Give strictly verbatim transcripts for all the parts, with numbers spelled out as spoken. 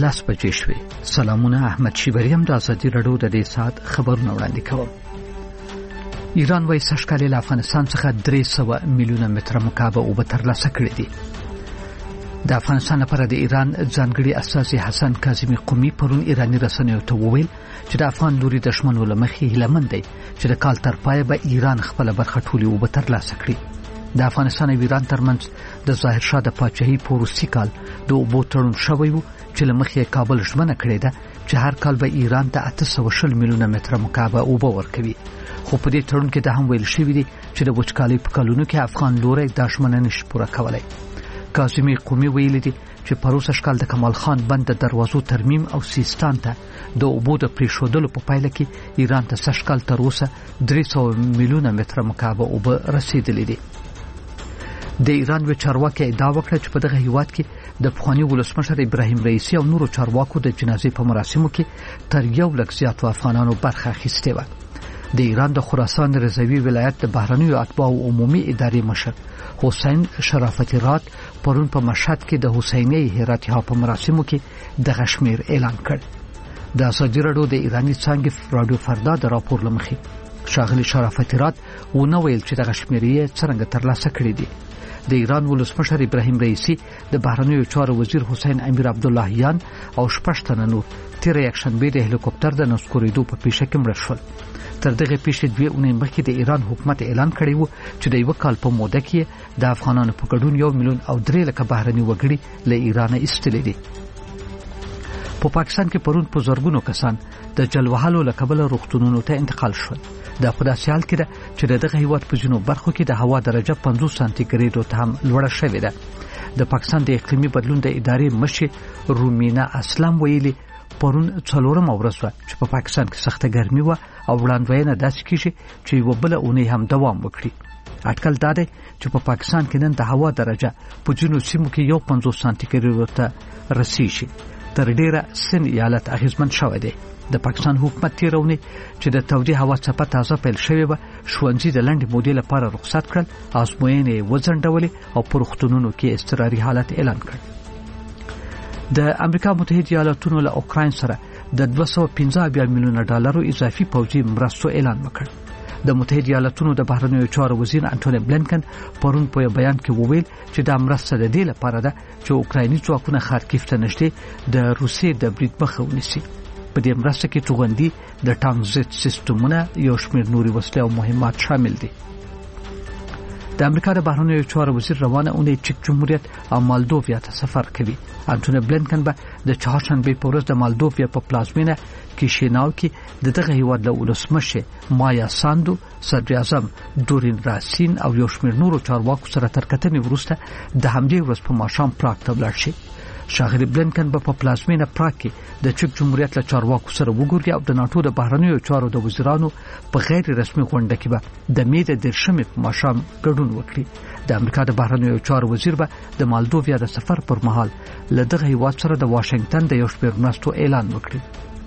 لس بجې شوې. سلامونه، احمد شیبریم د ازادي راډیو د دې ساعت خبرونه وړاندې کوم. ایران وايي سږکال له افغانستان څخه درې سوه میلیونه متره مکعب اوبه ترلاسه کړې دي. د افغانستان لپاره د ایران ځانګړي استازي حسن کاظمي قومي پرون ایراني رسنیو ته وویل چې د افغان لوري دښمنو له مخې هیلهمند دی چې د کال تر پایه به ایران خپل برخه ټولې اوبه ترلاسه کړي. د افغانستان او ایران ترمنځ د ظاهر شاه د پاچاهۍ په وروستي کال د اوبو تړون شوی و چې له مخې کابل ژمنه کړې ده چې هر کال به ایران ته اته سوه شل میلیونه متره مکعب اوبه ورکوي. خو په دې تړون کې دا هم ویل شوی دی چې د وچکالۍ په کلونو کې افغان لوري دا ژمنه نشي پوره کولای. کاظمي قومي ویلي دي چې پروسه شکل د کمال خان بند د دروازو ترمیم او سیستان ته د اوبو د پریښودلو په پایله کې ایران ته سږکال تر اوسه درې سوه میلیونه متره مکعب اوبه رسیدلې دي. د ایران و چارواکي ادعا وکړه چې په دغه هیواد کې د پخوانی ولسمشر ابراهیم رئیسی او نورو چارواکو د جنازې په مراسمو کې تر یو لک زیات افغانانو برخه اخیستې و. د ایران د خراسان رضوي ولایت د بهرنیو اتباعو عمومي ادارې مشر حسین شرافتی رات پرون په مشهد کې د حسینی هراتها په مراسمو کې د غشمیر اعلان کړ. د ازادي راډیو د ایرانی څنګه رادیو فردا د راپور لمخې شاغلی شرافتی رات ونه ویل چې د غشمیرې څنګه ترلاسه کړې دي. د ایران ولسمشر ابراهیم رئیسی د بهرنیو چارو وزیر حسین امیر عبداللهیان او شپږ تنه نور تیر یکشنبه د هلیکوپټر د نسکورېدو په پیښه کې مړه شول. تر دغه پیښې دوه اونۍ مخکې د ایران حکومت اعلان کړی و چې د یو کال په موده کې د افغانانو په ګډون یو میلیون او درې لکه بهرني وګړي له ایران ایستلي دي. په پاکستان کې پرون په زرګونو کسان د جلوهالو له کبله روغتونونو ته انتقال شول. دا په داسې حال کې ده چې دغه هیواد په جنوب برخو کې د هوا درجه پنځوس سانتي ګریډو ته هم لوړه شوې ده. د پاکستان د اقلیمي بدلون د ادارې مشر رومینا اسلام ویلي پرون څلورم ورځ و چې په پاکستان کې سخته ګرمي و او وړاندوینه داسې کیږي چې یو بل اونۍ هم دوام وکړي. اټکل دا دی چې په پاکستان کې نن د هوا درجه په جنوب سیمو کې یو پنځوس سانتي ګریډو ته رسیږي. تر ډیره سن ایالت اغیزمن شوی دی. د پاکستان حکومت تیرونه چې د تودې هوا څپه تازه پیل شوې و شوونځي د لنډ مودې لپاره رخصت کړل، ازموینې وځنډولې او په روغتونونو کې اضطراري حالت اعلان کړ. د امریکا متحده ایالاتونو له اوکراین سره د دوه سوه پنځه اویا میلیونه ډالرو اضافي پوځي مرستو اعلان وکړ. د متحده ایالاتونو د بهرنیو چارو وزیر انټونی بلینکن پرون په بیان کې وویل چې دا مرسته د دې لپاره ده چې اوکرایني ځواکونه خارکیف ته نږدې د روسیې د برید مخه ونیسي. په دې مرسته کې توغندي د ټانک ضد سیستمونه یو شمېر نوري وسلې او مهمات شامل دي. د امریکا د بهرنیو چارو وزیر روانه اونۍ چک جمهوریت او مالدوویا ته سفر کوي. انټونی بلینکن به د چهارشنبه په ورځ د مالدوویا په پلازمینه کیشیناو کې د دغه هیواد له ولسمشر مایا ساندو، صدر اعظم دورین راسین او یو شمېر نورو چارواکو سره تر کتنې وروسته د همدې ورځ په ماښام پراګ ته ولاړ شي. شاغلی بلینکن به په پلازمینه پراګ کې د چک جمهوریت له چارواکو سره وګوري او د ناتو د بهرنیو چارو د وزیرانو په غیر رسمي غونډه کې به د مې د دېرشمې په ماښام ګډون وکړي. د امریکا د بهرنیو چارو وزیر به د مالدوویا د سفر پر مهال له دغه هیواد سره د واشنگټن د یو شمېر مرستو اعلان وکړي.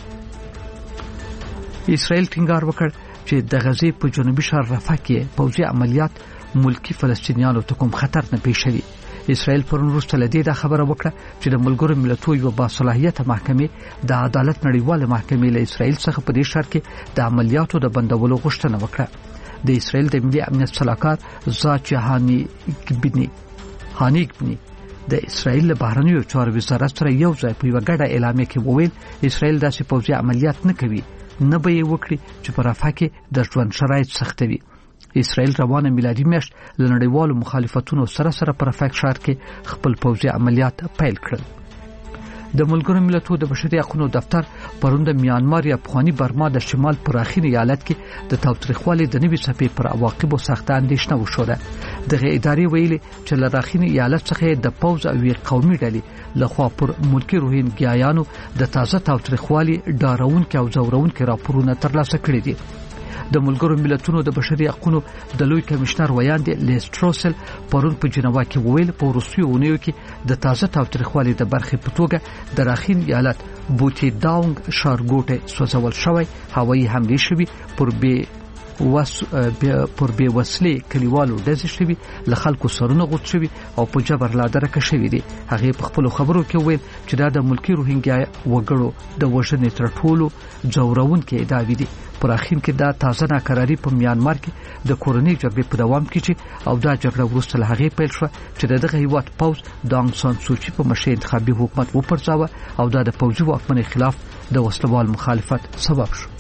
اسرائیل ټینګار وکړ چې د غزې په جنوبي ښار رفح کې پوځي عملیات ملکی فلسطینیانو ته کوم خطر نه پیښوي. اسرائیل پرون وروسته له دې دا خبره وکړه چې د ملګرو ملتونو یو باصلاحیته محکمې د عدالت نړیواله محکمې له اسرائیل څخه په دې ښار کې د عملیاتو د بندولو غوښتنه وکړه. د اسرائیل د ملي امنیت صلاحکار زاچهانی ګبني هانیګبني د اسرائیل له بهرنیو چارو وزارت سره یو ځای په یو غډه اعلامیه کې وویل اسرائیل داسې پوځي عملیات نه کوي، نه به یې وکړي چې په رفح کې د ژوند شرایط سختوي. اسرائیل روانه میلادي میاشت له نړیوالو مخالفتونو سره سره په رفح ښار کې خپل پوځي عملیات پیل کړل. د ملګرو ملتونو د بشري حقوقو دفتر پرون د میانمار یا افغاني برما د شمال پراخین ایالت کې د تاوتریخوالي د نوي څپې پر عواقبو سخته اندېښنه وشوده. دغه ادارې ویلي چې له راخین ایالت څخه د پوځ او قومي ډلې لخوا پر ملکی روهینګیایانو د تازه تاوتریخوالي ډارونکي او ځورونکي راپورونه ترلاسه کړي دي. د ملګرو ملتونو د بشري حقوقو د لوی کمشنر ویاند لیستروسل پرون په جنوا کې وویل په روسي اونیو کې د تازه تاوتریخوالي د برخې په توګه د راخین ایالت بوتی داونګ ښارګوټه سوځول شوی هوایي حمله شوی پر بي وس پر بي وسلې کلیوالو ډزې شوي، له خلکو سرونه غوت شوي او په جبر لا درکه شوي دي. هغه په خپل خبرو کې ویل چې دا د ملکی روهینګیا وګړو د وژنې تر ټولو ځورونکې ادعاوې دي. پر اخر کې دا تازه ناکراری په میانمار کې د کورنۍ جګړې په دوام کې چې او دا جګړه وروسته له هغې پیل شوه چې دغه هیواد پوز د آنګ سان سوچي په مشر انتخابي حکومت وپرځاوه او دا د پوځي واکمنۍ خلاف د وسلوال مخالفت سبب شو.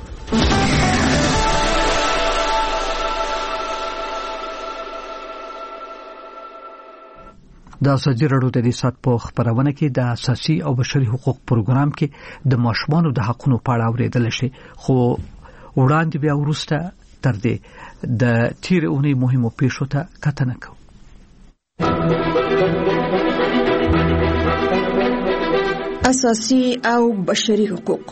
د ازادي راډیو د ریاست په خبرونه کې د اساسي او بشري حقوق پروګرام کې د ماشومانو د حقوقو په اړه اوریدل شي، خو وړاندې بیا وروسته تر دې د تیر اونۍ مهمو پیښو ته کتنه کوو. اساسي او بشري حقوق.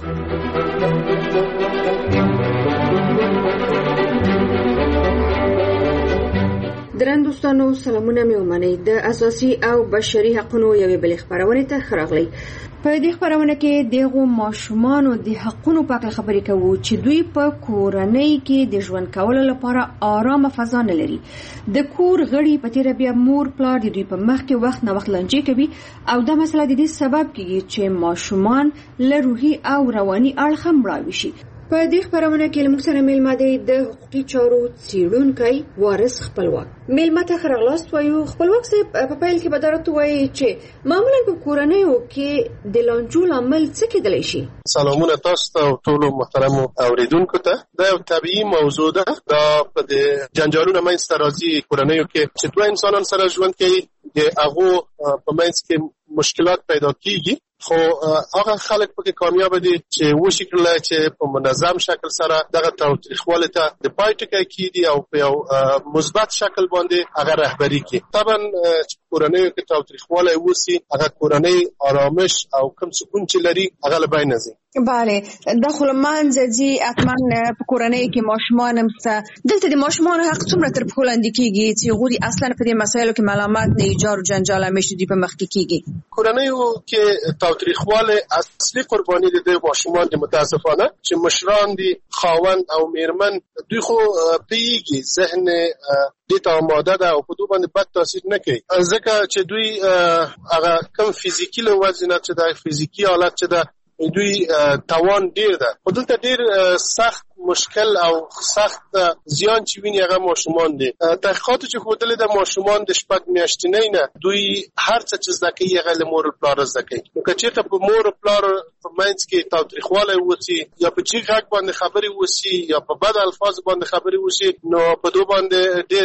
درن دوستانو سلامونه مې ومنئ. د اساسي او بشري حقوقو یوې بلې خبرونه ته خراغلی. په دې خبرونه کې دغه ماشومانو د حقوقو په اړه خبرې کوو چې دوی په کورنۍ کې د ژوند کولو لپاره آرامه فضا نه لري. د کور غړي په تیر بیا مور پلار د دوی په مخ کې وخت نه وخت لنجې کوي او دا مسله د دې سبب کیږي چې ماشومان له روحي او رواني اړخ مړاوي شي. په دې خبرونه کې موږ سره میلمه دی د حقوقي چارو څیړونکی وارث خپلواک. میلمه ته خراغلاست وایو. خپلواک صاحب په پیل کې به درته وایي چې معمولا په کورنیو کې د لانجو لامل څه کېدلی شي؟ سلامونه تاسو ته او ټولو محترمو اوریدونکو ته. دا یو طبیعي موضوع ده. دا په د جنجالونو منځته راځي کورنیو کې چې دوه انسانان سره ژوند کوي، د هغو په منځ کې مشکلات پیدا کیږي، خو هغه خلک پکې کامیاب دي چې وشي کړل چې په منظم شکل سره دغه تاریخواله ته د پای ټکی کیږي او په یو مثبت شکل باندې هغه رهبری کوي. طبعا چې کورنۍ کې تاریخواله وسی هغه کورنۍ آرامش او کم سکون چې لري هغه له بین ځي. بله، د خلمان زدي اتمن په کورنۍ کې ماشومان همسته دلته د ماشومان حق څومره تر په لاندې کیږي چې غوړي اصلا په دې مسایلو کې معلومات نه ایجار او جنجال همیشه دی په مخ کې کیږي. کورنۍ کې تاریخواله اصلي قرباني دي د ماشومان د متاسفانه چې مشران دي خاوند او میرمن دوی خو پیږي ذهن دې ته آماده ده او په دوی باندې بد تاثیر نه کوي، ځکه چې دوی هغه کم فزیکی له وزن چې د فزیکی حالت چې ده دوی توان ډیر ده. خو دلته ډیر سخت مشکل او سخت زیان چې ویني هغه ماشومان دي. تحقیقات چې ښودلې د ماشومان د شپږ میاشتنۍ نه دوی هر څه چې زده کوي هغه له مور او پلار زده کوي. نو که چېرته په مور او پلار په منځ کې تاوتریخوالی وسي یا په جیغ غږ باندې خبرې وسي یا په بد الفاظ باندې خبرې وسي، نو په دوی باندې ډیر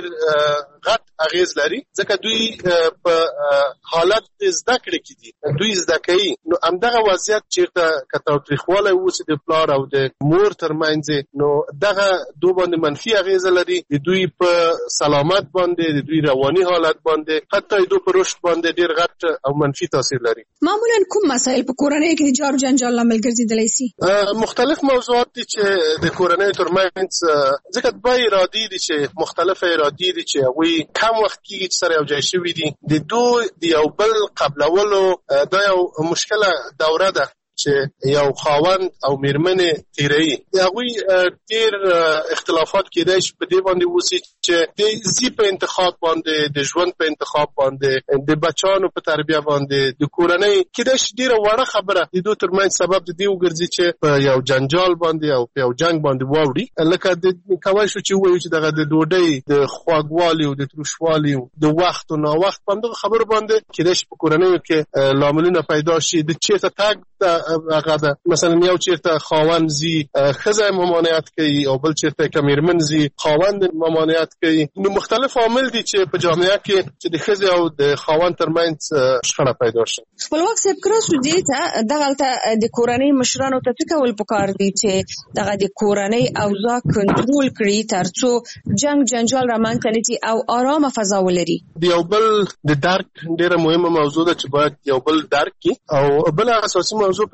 غټ اغیز لري، ځکه دوی په حالت زده کړې کې دي، دوی زده کوي. نو همدغه وضعیت چېرته که تاوتریخوالی وسي د پلار او د مور ترمنځ، نو دغه دو باندې منفي اغیزه لري، د دوی په سلامت باندې، د دوی رواني حالت باندې، حتی د دوی په رشد باندې ډیر غټ او منفي تاثیر لري. معمولا کوم مسایل په کورنۍ کې د جار جنجال لامل ګرځیدلی سي؟ مختلف موضوعات دي چې د کورنۍ ترمنځ، ځکه دوه ارادې دي چې مختلفه ارادې دي چې وی کم وخت کې چې سره یو ځای شوي دي، د دوی د یو بل قبلولو دا یو مشکله دوره ده چې یو خاوند او میرمنې تیري. هغوی ډېر اختلافات کېدای شي په دې باندې وسي چې د زی په انتخاب باندې، د ژوند په انتخاب باندې، د بچانو په تربیه باندې، د کورنۍ کېدای شي ډېره وړه خبره د دوی ترمنځ سبب د دې وګرځي چې په یو جنجال باندې او په یو جنګ باندې واوړي. لکه د کولی شو چې ووایو چې دغه د ډوډۍ د خواږوالي او د تروشوالي د وخت او ناوخت په همدغه خبرو باندې کېدای شي په کورنیو کې لاملونه پیدا شي. د چېرته تګ هغه ده، مثلا یو چېرته خاوند زی ښځه ممانعت کوي او بل چېرته که میرمن زی خاوند ممانعت کوي. نو مختلف عوامل دي چې په جامعه کې چې د ښځې او د خاوند ترمنځ شخړه پیدا شي. خپلواک صاحب کراسو دې ته دغلته د کورنۍ مشرانو ته څه کول پکار دي چې دغه د کورنۍ اوضاع کنټرول کړي ترڅو جنګ جنجال رامنځته نه شي او آرامه فضا ولري؟ د یو بل د درک ډېره مهمه موضوع ده چې باید یو بل درک کړي، او بل اساسي موضوع په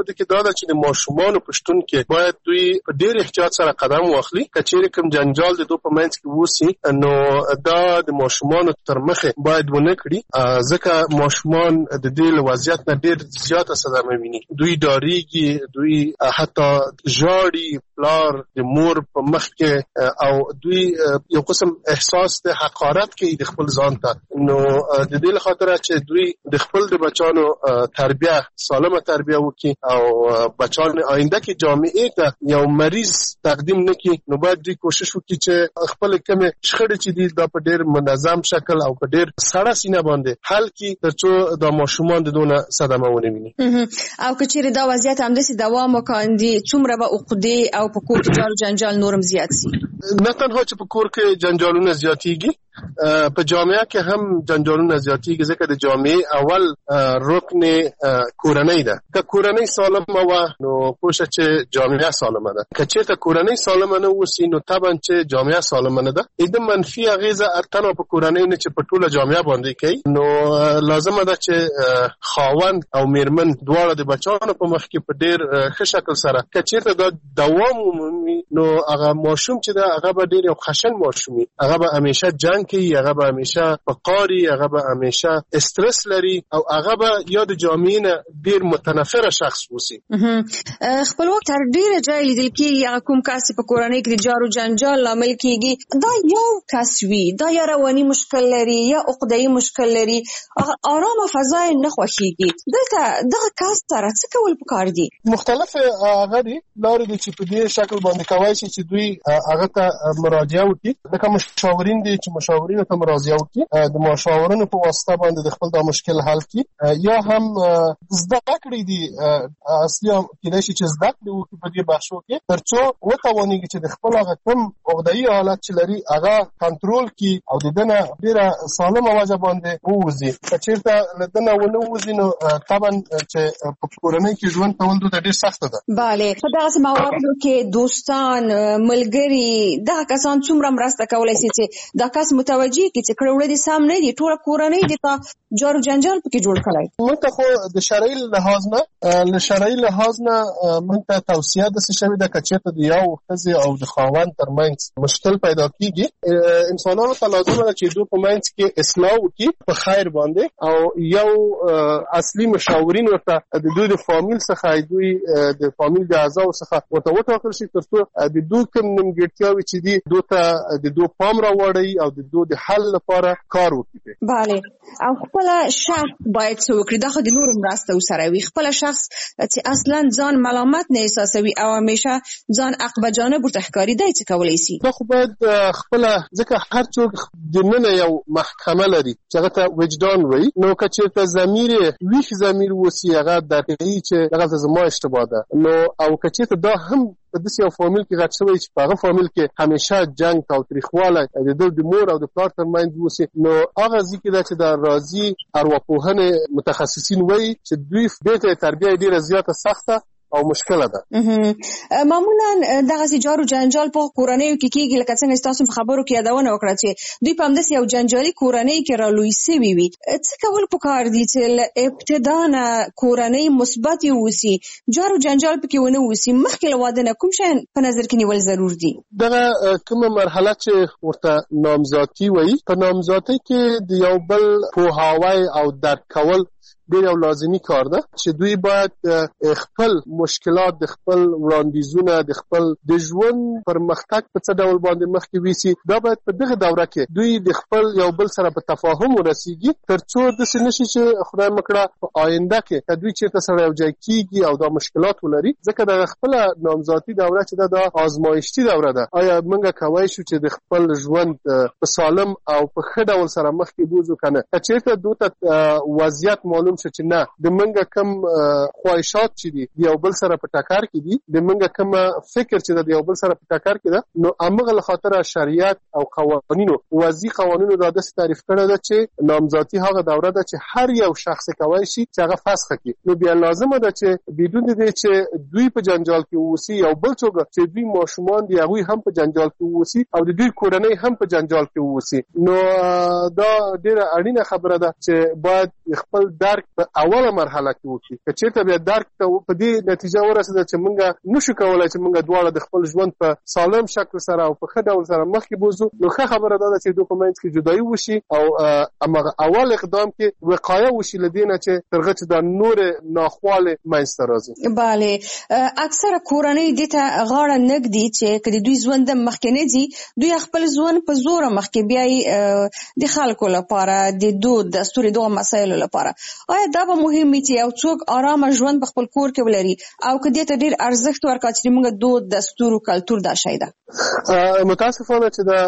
په دې کې دا ده چې د ماشومان په شتون کې باید دوی په ډېر احتیاط سره قدم واخلي. کچېرې کوم جنجال د دوی په منځ کې وسی نو دا د ماشومان تر مخه باید ونه کړي، ځکه ماشومان د دې له وضعیت نه ډېر زیاته صدمه ویني. دوی ډاریږي، دوی حتی ژاړي، پلار د مور په مخ کې او دوی یو قسم احساس د حقارت کوي د خپل ځان ته. نو د دې لپاره چې دوی د خپل د بچانو تربیه سالمه تربیه وکړي او بچان آینده کې جامعه ته یو مریض تقدیم نکړي، نو باید دوی کوشش وکړي چې خپل کومه شخړې چې دي دا په ډېر منظم شکل او په ډېر سړه سینه باندې حل کړي ترڅو د ماشومان د دونه صدمه ونه ویني. او که چیرې دا وضعیت همداسې دوام وکړي څومره به عقدې او په کور کې جار جنجال نورم زیات سي؟ نه تنها چې په کور کې جنجالونه زیاتېږي، په جامعه کې هم جنجالونه زیاتېږي، ځکه د جامعه اول رکن کورنۍ ده. که کورنۍ سالمه وه نو پوه شه چې جامعه سالمه ده. که چېرته کورنۍ سالمه نه اوسي نو طبعا چې جامعه سالمه نه ده. د منفي اغیزه تنها په کورنۍ نه چې په ټوله جامعه باندې کوي، نو لازمه ده چې خاوند او میرمن دواړه د بچانو په مخ کې په ډېر ښه شکل سره که چېرته دا دوام ومومي نو هغه ماشوم چې ده هغه به ډېر یو خشن ماشوم وي، هغه به همیشه جنګ کوي، هغه به همیشه په قاري، هغه به همیشه استرس لري او هغه به یا د جامعې نه ډېر متنفره شخص اوسي. خپلواک تر ډېره ځای لیدل کېږي هغه کوم کس په کورنۍ کې د جار و جنجال لامل کېږي دا یو کس وي، دا یا رواني مشکل لري یا عقده‌ای مشکل لري، آرامه فضا یې نه خوښېږي. دلته دغه کس سره څه کول پکار دي؟ مختلف هغه دي لارې دي چې په دې شکل باندې کولی شي چې دوی هغه ته مراجعه وکړي. لکه مشاورین دي چې مشاورینو ته مراجعه وکړي، د مشاورینو په واسطه باندې د خپل دا مشکل حل کړي، یا هم زده کړې دي اصلي کېدای شي چې زده کړې وکړي په دې بحثو کې ترڅو وتوانېږي چې د خپل هغه کوم عقده‌ای حالت چې لري هغه کنټرول کړي او د ده نه ډېره سالمه وجه باندې ووځي. که چېرته له ده نه ونه ووځي نو طبعا چې په کورنۍ کې ژوند کول دوی ته ډېر سخته ده. بله، په دغسې مواردو کې دوستان، ملګري، دغه کسان څومره مرسته کولی شي چې دا کس متوجه کړي چې کړه وړه دې سم نه دي، ټوله کورنۍ دې ته جار و جنجال پکې جوړ کړی. موږ ته خو د شرعي لحاظ نه له شرعي لحاظ نه موږ ته توصیه داسې شوې ده که چېرته د یو ښځې او د خاوند ترمنځ مشکل پیدا کېږي، انسانانو ته لازمه ده چې دوی په منځ کې اصلاح وکړي په خیر باندې، او یو اصلي مشاورین ورته د دوی د فامیل څخه دوی د فامیل د اعضاو څخه ورته وټاکل شي ترڅو د دوی کوم نیمګړتیاوې چې دي دوی ته د دوی پام راوړي او د دوی د حل لپاره کار وکړي. بله، او خپل شخص باید څه وکړي؟ دا خو د نورو مرسته ورسره وي. خپل شخص چې اصلا ځان ملامت نه احساسوي او همیشه ځان حق به جانب ورته ښکاري، دی څه کولی شي؟ دا خو باید خپله، ځکه هر څوک دننه یو محکمه لري چې هغه ته وجدان وایي، نو که چېرته ضمیر ویښ ضمیر اوسي هغه درک کوي چې دغلته زما اشتباه ده، نو او که چېرته دا هم په داسې یو فامیل کې غټ شوی چې په هغه فامیل کې همیشه جنګ تاوتریخوالی د دوی د مور او د پلار تر منځ اوسي، نو هغه ځای کې ده چې د راځي ارواپوهنې متخصصین وایي چې دوی دې ته تربیه ډېره زیاته سخته او مشکله ده. معمولا دغسې جار و جنجال په کورنیو کې کېږي، لکه څنګه چې تاسو په خبرو کې یادونه وکړه چې دوی په همداسې یو جنجالي کورنۍ کې رالوی سوي وي. څه کول پکار دي چې له ابتدا نه کورنۍ مثبتې اوسي، جار و جنجال پکې ونه اوسي؟ مخکې له واده نه کوم شیان په نظر کې نیول ضرور دي؟ دغه کومه مرحله چې ورته نامزادي وایي، په نامزادۍ کې د یو بل پوهاوی او درک کول ډېر یو لازمي کار ده چې دوی باید خپل مشکلات، د خپل وړاندیزونه، د خپل د ژوند پرمختګ په څه ډول باندې مخکې ویسي، دا باید په دغه دوره کې دوی د خپل یو بل سره په تفاهم ورسیږي ترڅو داسې نشي چې خدای مکړه په آینده کې که دوی چېرته سره یو ځای کېږي او دا مشکلات ولري، ځکه د خپله نامزادي دوره چې ده دا آزمایښتي دوره ده. آیا موږ کولی شو چې د خپل ژوند په سالم او په ښه ډول سره مخکې بوځو که نه؟ که چېرته دوی ته وضعیت معلوم شو چې نه د موږ کم خواهشات چې دي د یو بل سره په ټکر کې دي، د موږ کم فکر چې د یو بل سره په ټکر کې ده، نو همغه له خاطره شریعت او قوانینو وضعي قوانینو دا داسې تعریف کړی ده چې نامزادي هغه دوره ده چې هر یو شخص کولی شي چې هغه فسخ کړي. نو بیا لازمه ده چې بدون د دې چې دوی په جنجال کې واوسي او بل څوک چې دوی ماشومان دي هغوی هم په جنجال کې واوسي او د دوی کورنۍ هم په جنجال کې واوسي، نو دا ډېره اړینه خبره ده چې باید خپل درک په اوله مرحله کې وکړي. که چېرته بیا درک ته په دې نتیجه ورسېده چې موږ نشو کولی چې موږ دواړه د خپل ژوند په سالم شکل سره او په ښه ډول سره مخکې بوځو، نو ښه خبره ده چې دوی په منځ کې جدایي وشي او هماغه اول اقدام کې وقایه وشي له دې نه چې تر هغه چې دا نورې ناخوالې منځته راځي. بله، اکثره کورنۍ دې ته غاړه نه ږدي چې که د دوی ژوند مخکې نه ځي، دوی خپل ژوند په زوره مخکې بیایي د خلکو لپاره، د دود دستور دغه مسایلو لپاره. آیا دا به مهم وي چې یو څوک آرامه ژوند په خپل کور کې ولري او که دې ته ډېر ارزښت ورکړي چې موږ دود دستور او کلتور دا شی ده؟ متاسفانه چې دا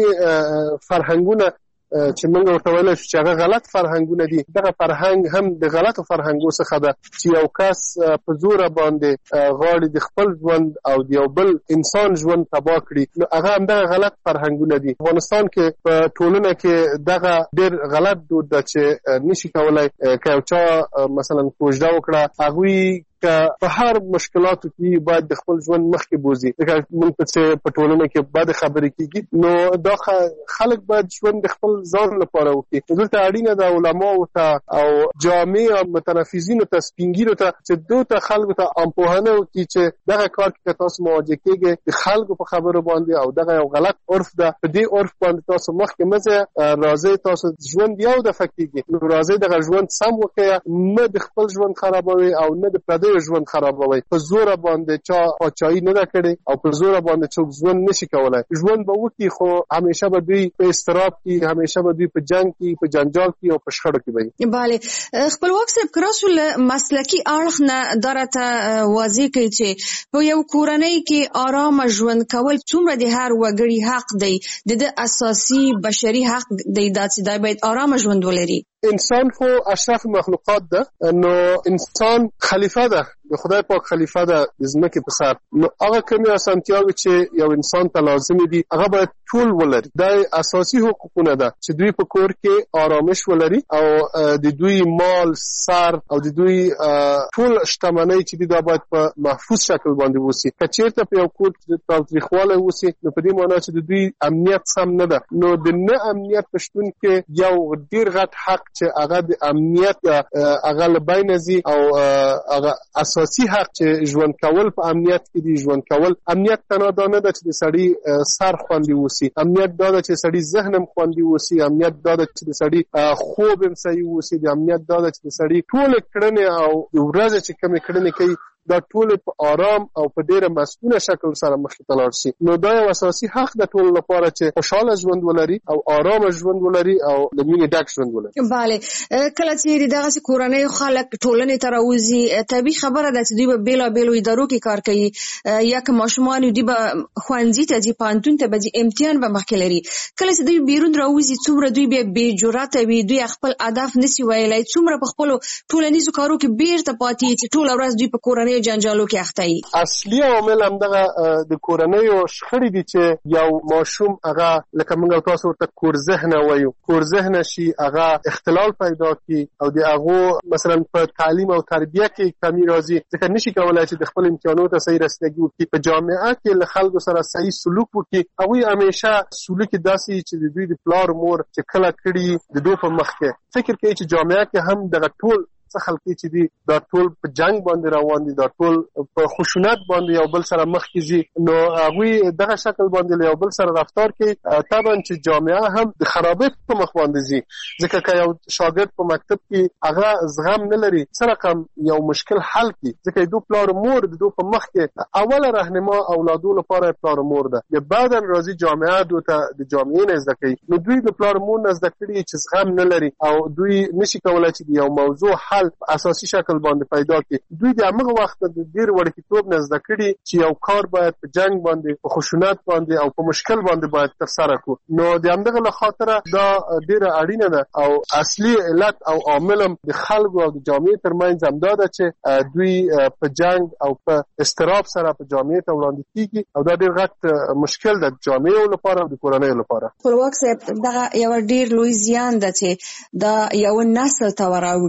ځینې فرهنګونه چې موږ ورته ویلی شو چې هغه غلط فرهنګونه دي، دغه فرهنګ هم د غلطو فرهنګو څخه ده چې یو کس په زوره باندې غواړي د خپل ژوند او د یو بل انسان ژوند تباه کړي، نو هغه هم دغه غلط فرهنګونه دي. افغانستان کې په ټولنه کې دغه ډېر غلط دود ده چې نشي کولی که یو چا مثلا کوژده وکړه، هغوی که په هر مشکلاتو کې باید د خپل ژوند مخکې بوځي. لکه موږ چې په ټولنه کې بد خبرې کېږي، نو دا خلک باید ژوند د خپل ځان لپاره وکړي. دلته اړینه ده علماو ته او جامع متنفذینو ته، سپینګیرو ته، چې دوی ته خلکو ته امپوهنه وکړي چې دغه کار کې تاسو مواجه کېږئ د خلکو په خبرو باندې او دغه یو غلط عرف ده، په دې عرف باندې تاسو مخکې مه ځئ، راځئ تاسو ژوند یو دفعه کېږي، نو راځئ دغه ژوند سم وکړئ، نه د خپل ژوند خرابوئ او نه د پردیو ژوند خرابوي. په زوره باندې چا پاچاهي نه ده کړې او په زوره باندې څوک ژوند نشي کولی. ژوند به وکړي خو همیشه به دوی په اضطراب کې، همیشه به دوی په جنګ کې، په جنجال کې او په شخړو کې وي. بله، خپلواک صاحب کراسو له مسلکي اړخ نه دا راته واضح کوي چې په یو کورنۍ کې آرامه ژوند کول څومره د هر وګړي حق دی، د ده اساسي بشري حق دی دا چې دی باید آرامه ژوند ولري. انسان خو اشرف مخلوقات ده، نو انسان خلیفه ده، د خدای پاک خلیفه ده د ځمکې په سر، نو هغه کومې اسانتیاوې چې یو انسان ته لازمي دي هغه باید ټول ولري. دا اساسي حقوقونه ده چې دوی په کور کې آرامش ولري او د دوی مال، سر او د دوی ټول شتمنۍ چې دي دا باید په محفوظ شکل باندې وسی. که چېرته په یو کور کې تاوتریخوالی وسی، نو په دې معنا چې د دوی امنیت سم نه ده، نو د نه امنیت په شتون کې یو ډېر غټ حق چې هغه د امنیت هغه له بینه ځي او هغه اساسي حق چې ژوند کول په امنیت کې دی. ژوند کول امنیت تنها دا نه ده چې د سړي سر خوندي وسی، امنیت دا ده چې سړي ذهن هم خوندي وسی، امنیت دا ده چې د سړي خوب هم صحیح وسی، د امنیت دا ده چې د سړي ټولې کړنې او د ورځې چې کومې کړنې کوي دا ټول په آرام او په ډیره مسؤله شکل سره مخکې ته لاړ شي. نو دا یو اساسي حق د ټول لپاره چې خوشاله ژوند ولري او آرام ژوند ولري او د مینې ډک ژوند ولري. بله، کله چې دغه کورنۍ خلک ټولنې ته راوځي، طبیعي خبره ده چې دوی به بېلابېلو ادارو کې کار کوي، یا که ماشومان دوی به ښوونځي ته ځي، پوهنتون ته به ځي، امتحان به مخکې لري. کله چې دوی بیرون راوځي څومره دوی بیا بې جرأته وي، دوی خپل هدف نشي ویلی، څومره په خپلو ټولنیزو کارو کې بیرته پاتې چې ټوله ورځ دوی په کورنۍ جنجالو کې اخته وي. اصلي عامل همدغه د کورنیو شخړې دي چې یو ماشوم هغه لکه موږ تاسو ورته کور ذهنه وایو، کور ذهنه شي، هغه اختلال پیدا کړي او د هغو مثلا په تعلیم او تربیه کې کمی راځي، ځکه نشي کولی چې د خپل امتحاناتو ته صحیح رسیدګي وکړي، په جامعه کې له خلکو سره صحیح سلوک وکړي. هغوی همیشه سلوک داسې چې د دوی د پلار مور چې کله کړي د دوی په مخ کې فکر کوي چې جامعه کې هم دغه ټول څه خلک چې دي دا ټول په جنگ باندې روان دي، دا ټول په خشونت باندې یو بل سره مخ کې ځي، نو هغوی دغه شکل باندې یو بل سره رفتار کوي. طبعا چې جامعه هم د خرابې په مخ باندې ځي، ځکه که یو شاګرد په مکتب کې هغه زغم نه لري څه رقم یو مشکل حل کړي، ځکه دو پلار مور د دو په مخ کې اوله راهنما اولادو لپاره پلار مور ده، بیا بعداً راځي جامعه دو ته د جامعې نه زده کوي، نو دوی د پلار مور نه زده کړي چې زغم نه لري او دوی نشي کولی چې یو موضوع حل اساسي شکل باندې پیدا کړي. دوی د هغه وخت د ډیر وړکتوب نه زده کړي چې یو کار باید په جنگ باندې، په خشونت باندې او په مشکل باندې باید ترسره کړو. نو د همدغه له خاطره دا ډیره اړینه ده او اصلي علت او عامل د خلکو او د جامعې ترمنځ همدا ده چې دوی په جنگ او په استراب سره په جامعې ته وړاندې کیږي او دا ډیر غټ مشکل ده د جامعې لپاره او د کورنۍ لپاره. خپلواک صاحب، دغه یو ډیر لوی زیان ده چې دا یو نسل ته وراوړي.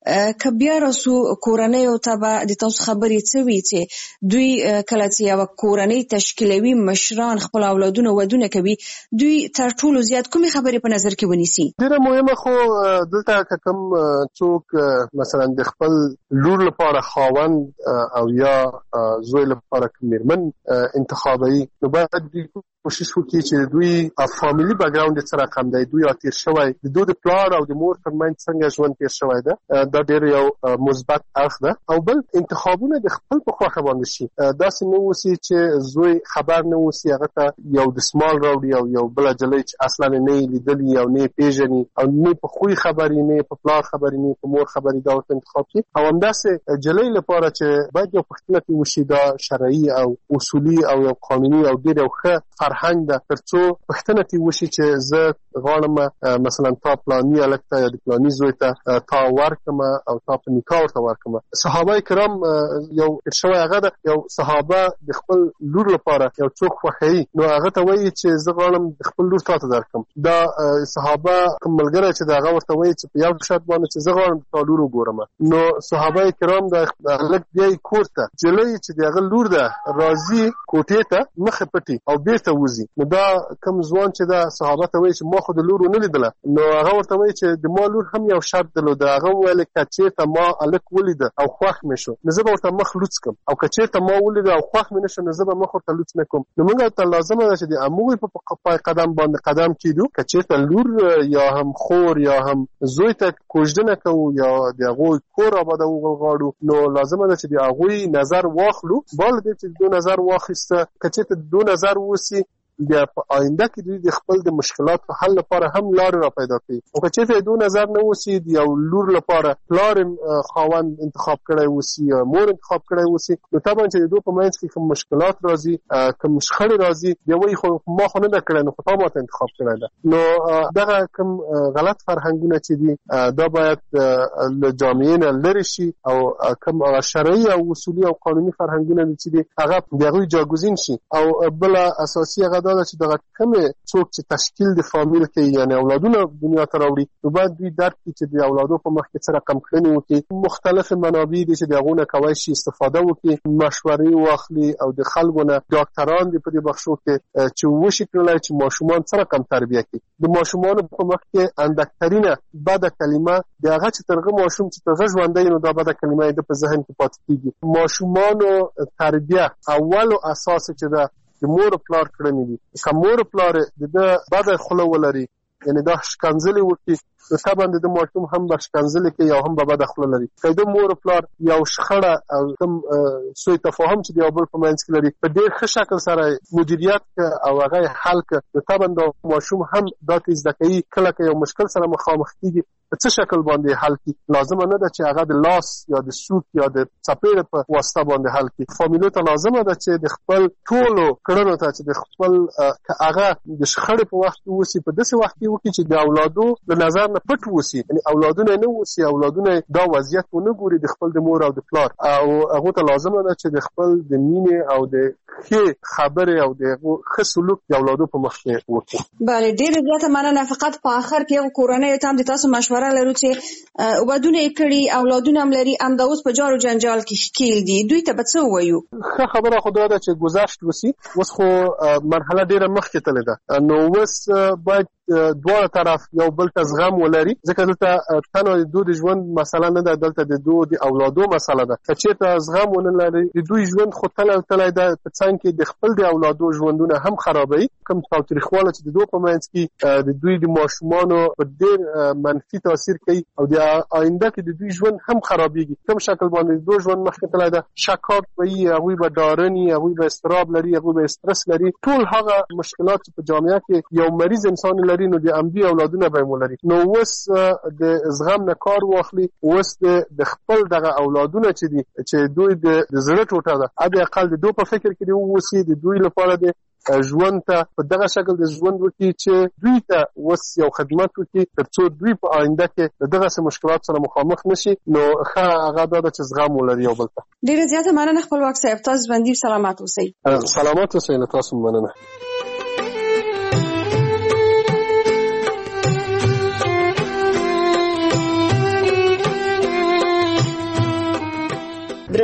که بیا راسو کورنۍ او ته به د تاسو خبرې څه وي چې دوی کله چې یو کورنۍ تشکیلوي مشران خپل اولادونه ودونه کوي دوی تر ټولو زیات کومې خبرې په نظر کې ونیسي؟ ډیره مهمه خو دلته کوم څوک مثلا د خپل لور لپاره خاوند او یا زوی لپاره میرمن انتخابوي نو باید دوی کوشش وکړي چې دوی فامیلی بیک ګراوند سره کم دی دوی تیر شوی د دوی د پلار او د مور ترمنځ څنګه ژوند تیر شوی ده دا ډیر یو مثبت اړخ ده او بل انتخابونه د خپل په خوښه باندې شي داسې نه وسی چې زوی خبر نه وسی هغه ته یو د سمال راوړي او یو بل جلې چې اصلا نه لیدلی او نه پیژني او نه په خوې خبرې نه په پلار خبرې نه په مور خبرې دا انتخاب کی او همداسې جلې لپاره چې باید یو پښتنه وشي دا شرعي او اصولي او یو قانوني او ډیر یو ښه فرهنګ ده ترڅو پښتنه تی وشي چې زه غواړم مثلا تا پلاني الکته یا د پلاني زوی ته تا ورکم او تا په نکاح ورته ورکم صحابه کرام یو شوی هغه ده یو صحابه د خپل لور لپاره یو څوک خوښي نو هغه ته وایي چې زه غواړم خپل لور ته درکم دا صحابه کوم ملګری چې دا هغه ورته وایي چې په یو شرط باندې چې زه غواړم تا لور وګورم نو صحابه کرام د الک بیا کوړه جلې چې دغه لور ده راضي کوټې ته مخ پټي او بیرته وځي نو دا کوم ځوان چې دا صحابه ته وایي چې ما خو د لور نه لیدله نو هغه ورته وایي چې د ما لور هم یو شرط درلود هغه ویل کچې ته ما الک ولید او خوښ مې شو نو زه به ورته مخ لوڅ کم او کچې ته ما ولید او خوښ مې نشو نو زه به مخ ورته لوڅ نه کوم نو موږ ته لازمه ده چې د اموي په قدم باندې قدم کیدو کچې ته لور یا هم خور یا هم زوی ته کوژدنه کوو یا د هغه کور آباده وغواړو نو لازمه ده چې د هغه نظر واخلو بل دې چې دو نظر واخیسته کچې ته دو نظر وسی بیا په آینده کې دوی د خپل د مشکلاتو حل لپاره هم لار را پیدا کوي او که چېرته دو نظر نه وسی د یو لور لپاره پلار خاوند انتخاب کړی وسی یا مور انتخاب کړی وسی نو طبعا چې د دوی په منځ کې کوم مشکلات راځي کوم شخړې راځي دی وایي خو ما خو نه ده کړی نو خو تا ماته انتخاب کړی ده نو دغه کوم غلط فرهنګونه چې دي دا باید له جامعې نه لرې شي او کوم شرعي او اصولي او قانوني فرهنګونه چې دي هغه د هغوی جاګوزین شي او بله اساسي هغه دا چې دغه کومه څوک چې تشکیل د فامیل کې یعنی اولادونه دنیا ته راوړي نو باید دوی درک کړي چې د اولادو په مخ کې څه رقم کړنی وکړي مختلف منابع دي چې دغه نه کوي شي استفاده وکړي مشورې واخلي او د خلکو نه ډاکټران دي په دې بخشو کې چې وشي کړلای چې ماشومان څه رقم تربیه کړي د ماشومان په مخ کې اندکترینه بده کلمه دغه چې ترغه ماشوم چې ترغه ژوندۍ نو دا بده کلمه د په ذهن کې پاتې کیږي ماشومان تربیه اول او اساس چې دا د مور پلار کړنی دي که مور پلار د بد خلو ولري یعنی دا شکنځلې وکړي نو طبعا د ماشوم هم به شکنځلې کوي او هم به بد خلو لري که د مور پلار یو شخړه او کوم سوء تفاهم چې د یو بل په منځ کې لري په ډېر ښه شکل سره مدیریت او هغه حل کړي نو طبعا د ماشوم هم دا کې زده کوي کله که یو مشکل سره مخامخ کېږي په څه شکل باندې حل کړي لازمه نه ده چې هغه د لاس یا د سوک یا د څپېړې په واسطه باندې حل کړي فامیلو ته لازمه ده چې د خپل ټولو کړنو ته چې د خپل هغه د شخړې په وخت وسی په داسې وخت کې وکړي چې د اولادو د نظر نه پټ وسی یعنی اولادونه نه وسی اولادونه دا وضعیت ونه ګوري د خپل د مور او د پلار او هغه ته لازمه ده چې د خپل د مینې او د ښه خبرې او د ښه سلوک د اولادو په مخ کې وکړي بله ډېره زیاته مننه فقط په آخر کې یو کورنۍ ته هم د تاسو مشوره لرو چې ودونه یې کړي اولادونه هم لري همدا اوس په جار و جنجال کې ښکیل دي دوی ته به څه ووایو ښه خبره خو دا ده چې ګذشت وسي اوس خو مرحله ډېره مخکې تللې ده نو اوس باید دواړه طرف یو بل ته زغم ولري ځکه دلته تنها د دوی د ژوند مسله نه ده دلته د دوی د اولادو مسله ده که چېرته زغم ونه لري د دوی ژوند خو تللی تللی ده په څنګ کې د خپل د اولادو ژوندونه هم خرابوي کوم تاوتریخواله چې د دوی په منځ کې د دوی د ماشومانو په ډېر منفي تاثیر کوي او د آینده کې د دوی ژوند هم خرابېږي کوم شکل باندې د دوی ژوند مخکې تللی ده شکاک به وي هغوی به ډارني هغوی به اضطراب لري هغوی به استرس لري ټول هغه مشکلات چې په جامعه کې یو مریض انسان لري نو د امدی اولادونه به مولري نو اوس د زغم نه کار واخلي اوس د خپل دغه اولادونه چې دي چې دوی د زړه ټوټه ده ابي اقل د دوی په فکر کې دی اوسې د دوی لپاره د ژوند ته په دغه شکل د ژوند وکړي چې دوی ته اوس یو خدمت وکړي ترڅو دوی په آینده کې دغه سه مشکلات سره مخامخ نشي نو ښه هغه دا چې زغم ولري یو بل ته ډېره زیاته مننه خپلواک صاحب تاسو ژوندي سلامات اوسئ سلامات اوسئ له تاسو مننه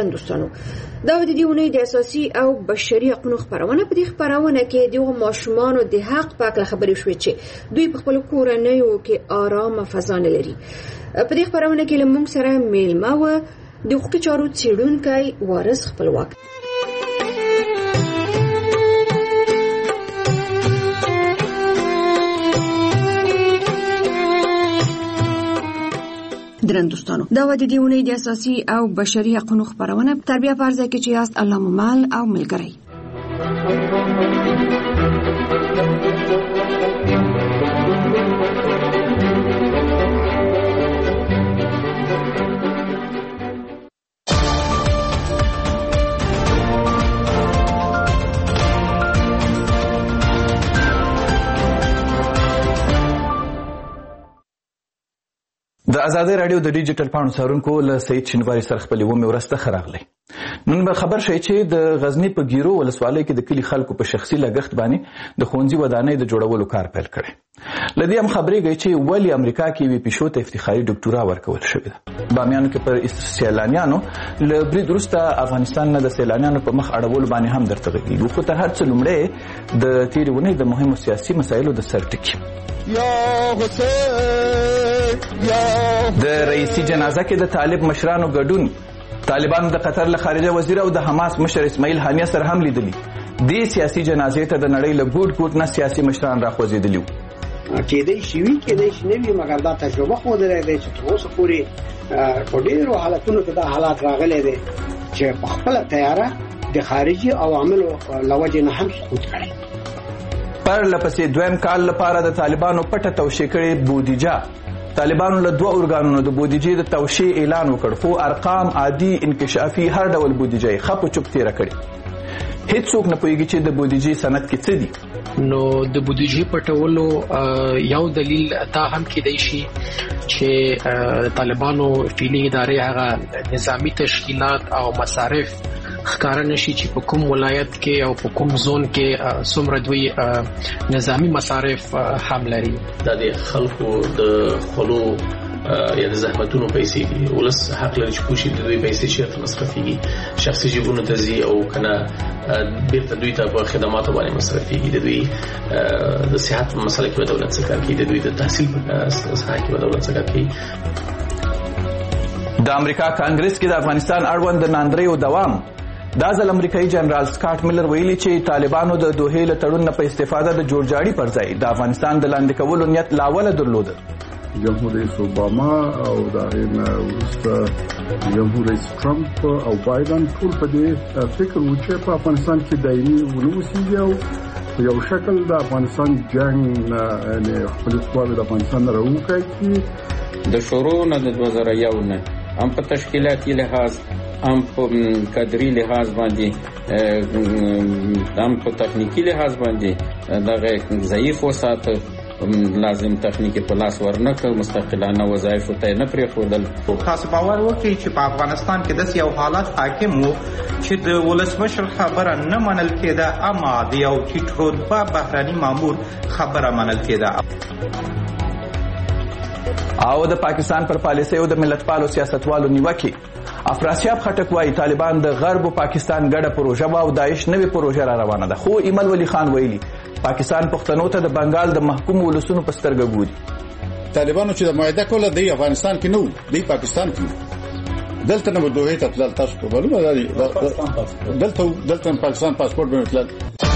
درن دوستانو دا د دې ونې د اساسي او بشري حقوقو خبرونه په دې خبرونه کې د ماشومان د حق په اړه خبرې شوې چې دوی په خپل کورنیو کې آرام فضا نه لري. په دې خبرونه کې لمونږ سره میلمه و د حقوقي چارو څېړونکی وارث خپلواک. درن دوستانو دا و د دې ونې د اساسي او بشري حقوقو خبرونه تربیه فرض کې چې یاست الله ممل او ملګری. د ازادي رادیو د ډیجیټل پاڼو څارونکو له سید شینواری سره خپلې ومې ورسته خراغلی. نن به خبر شي چې د غزنی په ګیرو ولسوالۍ کې د کلی خلکو په شخصي لګښت باندې د ښوونځي ودانۍ د جوړولو کار پیل کړی. لدې هم خبرېږي چې ولی امریکا کې وی پښو ته افتخاري ډاکټورا ورکول شوې ده. بامیانو کې پر سیلانیانو له برید وروسته افغانستان نه د سیلانیانو په مخ اړول باندې هم درته غږیږي. خو تر هر څه لومړی د تېرې اونۍ د مهمو سیاسي مسایلو د سر ټکي. یا حسین یا د رئیسي جنازه کې د طالب مشرانو ګډون، طالبانو د قطر له خارجه وزیر او د حماس مشر اسماعیل هانیه سره هم لیدلی. دې سیاسي جنازې ته د نړۍ له ګوټ ګوټ نه سیاسي مشران راخوځېدلي وو. کېدای شي وي کېدای شي نه وي، مګر دا تجربه ښودلی دی چې تر اوسه پورې په ډېرو حالتونو کې دا حالات راغلی دی چې په خپله تیاره د خارجي عواملو له وجې نه هم سقوط کړی. پرله پسې دویم کال لپاره د طالبانو پټه توشیح کړې بودیجه. طالبانو له دوه ارګانونو د بودیجې د توشیح اعلان وکړ، خو ارقام عادي انکشافي هر ډول بودیجه یې ښه په چوپ تېره کړې. هیڅوک نه پوهېږي چې د بودیجې سند کې څه دي. نو د بودیجې پټولو یو دلیل دا هم کېدای شي چې طالبانو فعلي ادارې هغه نظامی تشکیلات او مصارف ښکاره نشي چې په کوم ولایت کې او په کوم زون کې څومره دوی نظامی مصارف هم لري. دا د خلکو د خلو یا د زحمتونو پیسې دي. ولس حق لري چې کوشي د دوی پیسې چیرته مصرفېږي، شخصي جیبونو ته ځي او کنه بیرته دوی ته په خدماتو باندې مصرفېږي. د دوی د صحت په مسله کې به دولت څه کار کوي، د دوی د تحصیل په ساحه کې به دولت څه کار کوي. د امریکا کانګرس کې د افغانستان اړوند د ناندریو دوام. دا ځل امریکایي جنرال سکاټ میلر ویلي چې طالبانو د دوحې له تړون نه په استفاده د جوړجاړي پر ځای د افغانستان د لاندې کولو نیت لا اوله درلوده. جمهور رئیس اوباما او د هغې نه وروسته جمهور رئیس ټرمپ او بایدن ټول په دې فکر و چې په افغانستان کې دایمي ونه اوسېږي او په یو شکل د افغانستان جنګ یعنې خپل ځواک د افغانستان نه راوکړي. د شروع نه د دوه زره یو نه هم په تشکیلاتي لحاظ هم په کادري لحاظ باندې هم په تخنیکي لحاظ باندې دغه ضعیف وساته، لازم تخنیکی په لاس ورنکړ، مستقلانه وظایف ته نه پرېښودل. تاسو باور وکړئ چې په افغانستان کې داسې یو حالت حاکم وو چې د ولسمشر خبره نه منل کېده، اما د یو ټیټ رتبه بهرني مامور خبره منل کېده. او د پاکستان پر پالیسیو د ملتپالو سیاستوالو نیوکې. افراسیاب خټک وايي طالبان د غرب او پاکستان ګډه پروژه او داعش نوې پروژه را روانه ده. خو ایمل ولی خان ویلي پاکستان پښتنو ته د بنگال د محکوم ولسونو په سترګه ګوري. طالبانو چې د معاهده کوله دی افغانستان کې نو دی پاکستان کې دلته نه دوه ته تل تاسو ته معلومه ده دلته دلته پاکستان پاسپورت به مطلب.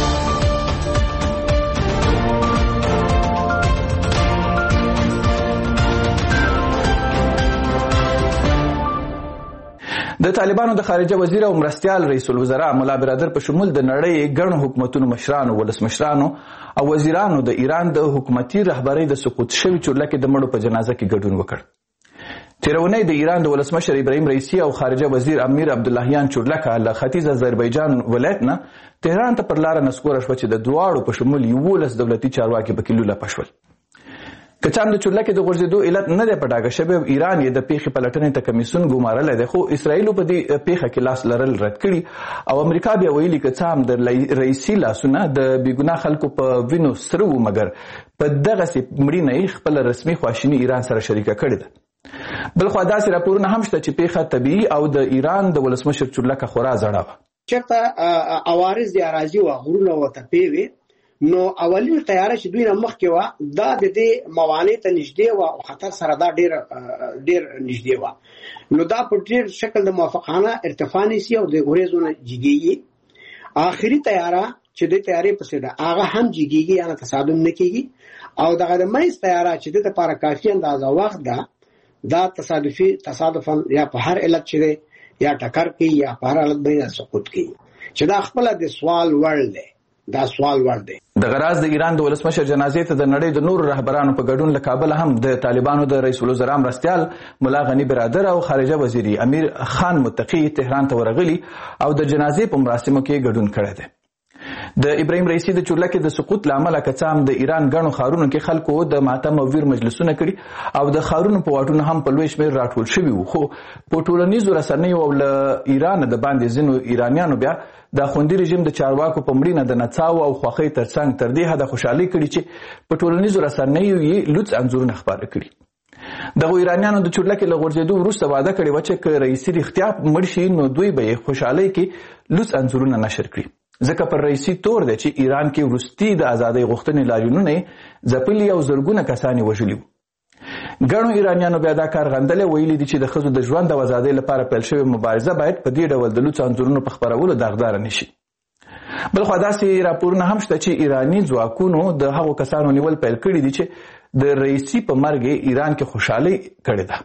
د طالبانو د خارجه وزیر او مرستیال رئیس الوزرا مولا برادر په شمول د نړۍ ګڼو حکومتونو مشرانو، ولسمشرانو او وزیرانو د ایران د حکومتي رهبرۍ د سقوط شوي چورلکې د مړو په جنازه کې ګډون وکړ. تیرونی د ایران د ولسمشر ابراهیم رئیسی او خارجه وزیر امیر عبداللهیان چورلکه له ختیځ آذربایجان ولایت نه تهران ته پر لاره نسکوره شوه چې د دواړو په شمول یولس دولتي چارواکي پکې لوله پشول. که څه هم د چورلکې د غورځېدو علت نه دی په ډاګه شوی، ایران یې د پیښې پلټنې ته کمیسیون ګمارلی دی، خو اسرائیلو په دې پیښه کې لاس لرل رد کړي او امریکا بیا ویلي که څه هم د رئیسي لاسونه د بېګناه خلکو په وینو سره وو، مګر په دغسې مړینه یې خپله رسمي خواشیني ایران سره شریکه کړې ده. بلخو داسې راپورونه هم شته چې پیښه طبيعي او د ایران د ولسمشر چورلکه خورا زړه وه. چېرته عوارض د اراضي و غرونه و تپې وې، نو اولین طیاره چې دوی نه مخکې وه دا د دې موانع ته نږدې وه او خطر سره دا ډېر ډېر نږدې وه. نو دا په ډېر شکل د موافقانه ارتفاع نیسي او د وریځو نه جګېږي. آخري طیاره چې د طیارې پسې ده هغه هم جګېږي، یعنې تصادم نه کېږي. او دغه د منځ طیاره چې د لپاره کافي اندازه وخت ده دا تصادفي تصادفا یا په هر علت چې دی یا ټکر کوي یا په هر حالت باندې سقوط کوي، چې دا خپل د سوال وړ دی. دا سوال ور دی. د غراز د ایران د ولسمشر جنازې ته د نړۍ د نورو رهبرانو په ګډون له کابل هم د طالبانو د رئیس الوزرا مرستیال ملا غنی برادر او خارجه وزیر امیر خان متقی تهران ته ورغلي او د جنازې په مراسمو کې ګډون کړی دی. د ابراهیم رئیسی د چورلکې د سقوط لامل کڅام د ایران غنو خارونو کې خلکو د ماتم او ویر مجلسونه کړي او د خارونو په واټونو هم په لوی شمېر راټول شوي وو، خو په ټولنیزو رسنیو او له ایران د باندې ځینو ایرانیانو بیا د خوندي رژیم د چارواکو په مړینه د نڅاو او خوښۍ ترڅنګ تر دې حده خوشحالي کړي چې په ټولنیزو رسنیو یې لوڅ انځورونه خپاره کړي. دغه ایرانیانو د چورلکې له غورځېدو وروسته واده کړې وه چې که رئیسي رښتیا مړ شي نو دوی به یې خوشحالۍ کې لوڅ انځورونه نشر کړي، ځکه پر رئیسي تور دی چې ایران کې وروستي د ازادۍ غوښتنې لاریونونه ځپلي او زرګونه کسان یې وژلي وو. ګڼو ایرانیانو بیا دا کار غندلی، ویلي دي چې د ښځو د ژوند او ازادۍ لپاره پیل شوې مبارزه باید په دې ډول د لوڅو انځورونو په خپرولو داغداره نه شي. بلخوا داسې راپورونه هم شته چې ایراني ځواکونو د هغو کسانو نیول پیل کړي دي چې د رئیسي په مرګ ایران کې خوشحالي کړې ده.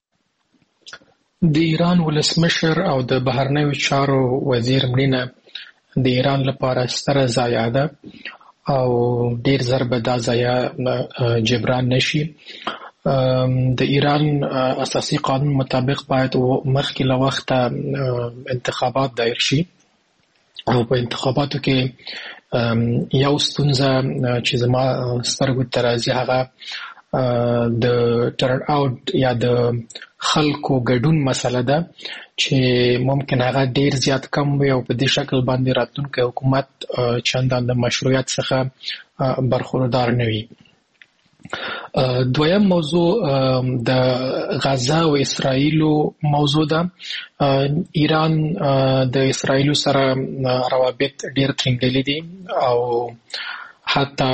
د ایران ولسمشر او د بهرنیو چارو وزیر مړینه د ایران لپاره ستره ضایعه ده او ډیر زر به دا ضایعه جبران نشي. د ایران اساسي قانون مطابق باید مخکې له وخته انتخابات دایر شي او په انتخاباتو کې یو ستونزه چې زما سترګو ته راځي هغه د ټرن آوټ یا د خلکو ګډون مسله ده چې ممکن هغه ډیر زیات کم وي او په دې شکل باندې راتلونکی حکومت چندان د مشروعیت څخه برخوردار نه وي. دویم موضوع د غزه او اسرائیلو موضوع ده. ایران د اسرائیلو سره روابط ډیر ټینګلي دي او حتی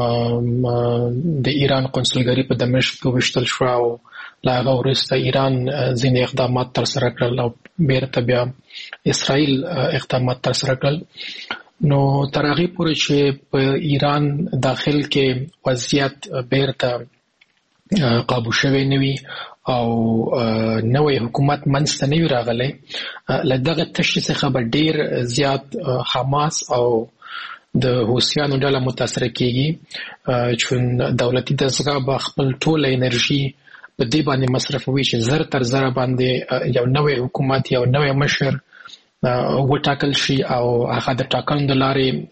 د ایران قونسلګري په دمشق کې وشتل شو او له هغه وروسته ایران ځینې اقدامات ترسره کړل او بیرته بیا اسرائیل اقدامات ترسره کړل. نو تر هغې پورې چې په ایران داخل کې وضعیت بیرته قابو شوی نه وي او نوی حکومت منځته نه وي راغلی، له دغه تشې څخه به ډېر زیات حماس او د حوثیانو ډله متاثره کېږي چې دولتي دستګاه به خپل ټوله انرژي په دې باندې مصرفوي چې زر تر زره باندې یو نوی حکومت یو نوی مشر وټاکل شي او هغه د ټاکنو د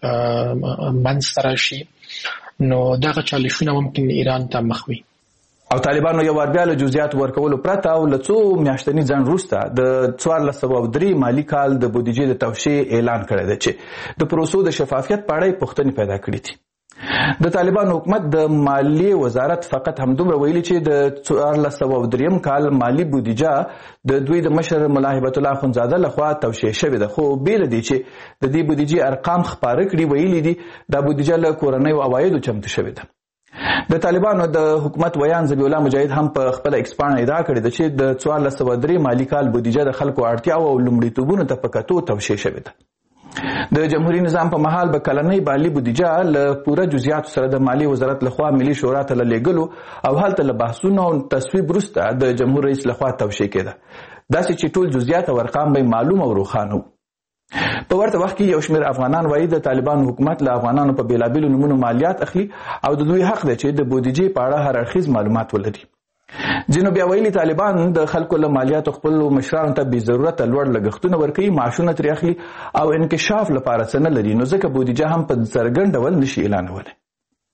لارې منځته راشي. نو دغه چالشونه ممکن ایران ته مخ وي. او طالبانو یو وار بیا له جزئیات ورکولو پرته او له څو میاشتني ځنډ وروسته د څوارلس سوه او درې مالي کال د بودیجې د توشیح اعلان کړی دی چې د پروسو د شفافیت په اړه پوښتنې پیدا کړي دي. د طالبانو حکومت د مالیې وزارت فقط همدومره ویلي چې د څوارلس سوه او درېیم کال مالي بودیجه د دوی د مشر ملا هیبت الله اخندزاده لخوا توشیح شوې ده، خو بیله دي چې د دې بودیجې ارقام خپاره کړي. ویلي دي دا بودیجه له کورنیو عوایدو چمتو شوې ده. د طالبانو د حکومت ویان ذبیح الله مجاهد هم په خپل ایکسپاڼه ادعا کړې ده چې د څوارلس سوه درې مالي کال بودیجه د خلکو اړتیاو او لومړیتوبونو ته په کتو توشیح شوې ده. د جمهوریت نظام په مهال به کلنۍ مالي بودیجه له پوره جزئیاتو سره د مالیې وزارت لخوا ملي شورا ته لېږلو او هلته له بحثونو او تصویب وروسته د جمهور رئیس لخوا توشیح کېده، داسې چې ټول جزئیات او ارقام به معلوم او روښانه وو. په ورته وخت کې یو شمېر افغانان وایي د طالبانو حکومت له افغانانو په بېلابېلو نومونو مالیات اخلي او د دوی حق دی چې د بودیجې په اړه هر اړخیز معلومات ولري. ځینو بیا ویلي طالبان د خلکو له مالیاتو خپلو مشرانو ته بې ضرورته لوړ لګښتونه ورکوي، معاشونه ترې اخلي او انکشاف لپاره څه نه لري، نو ځکه بودیجه هم په څرګند ډول نشي اعلانولی.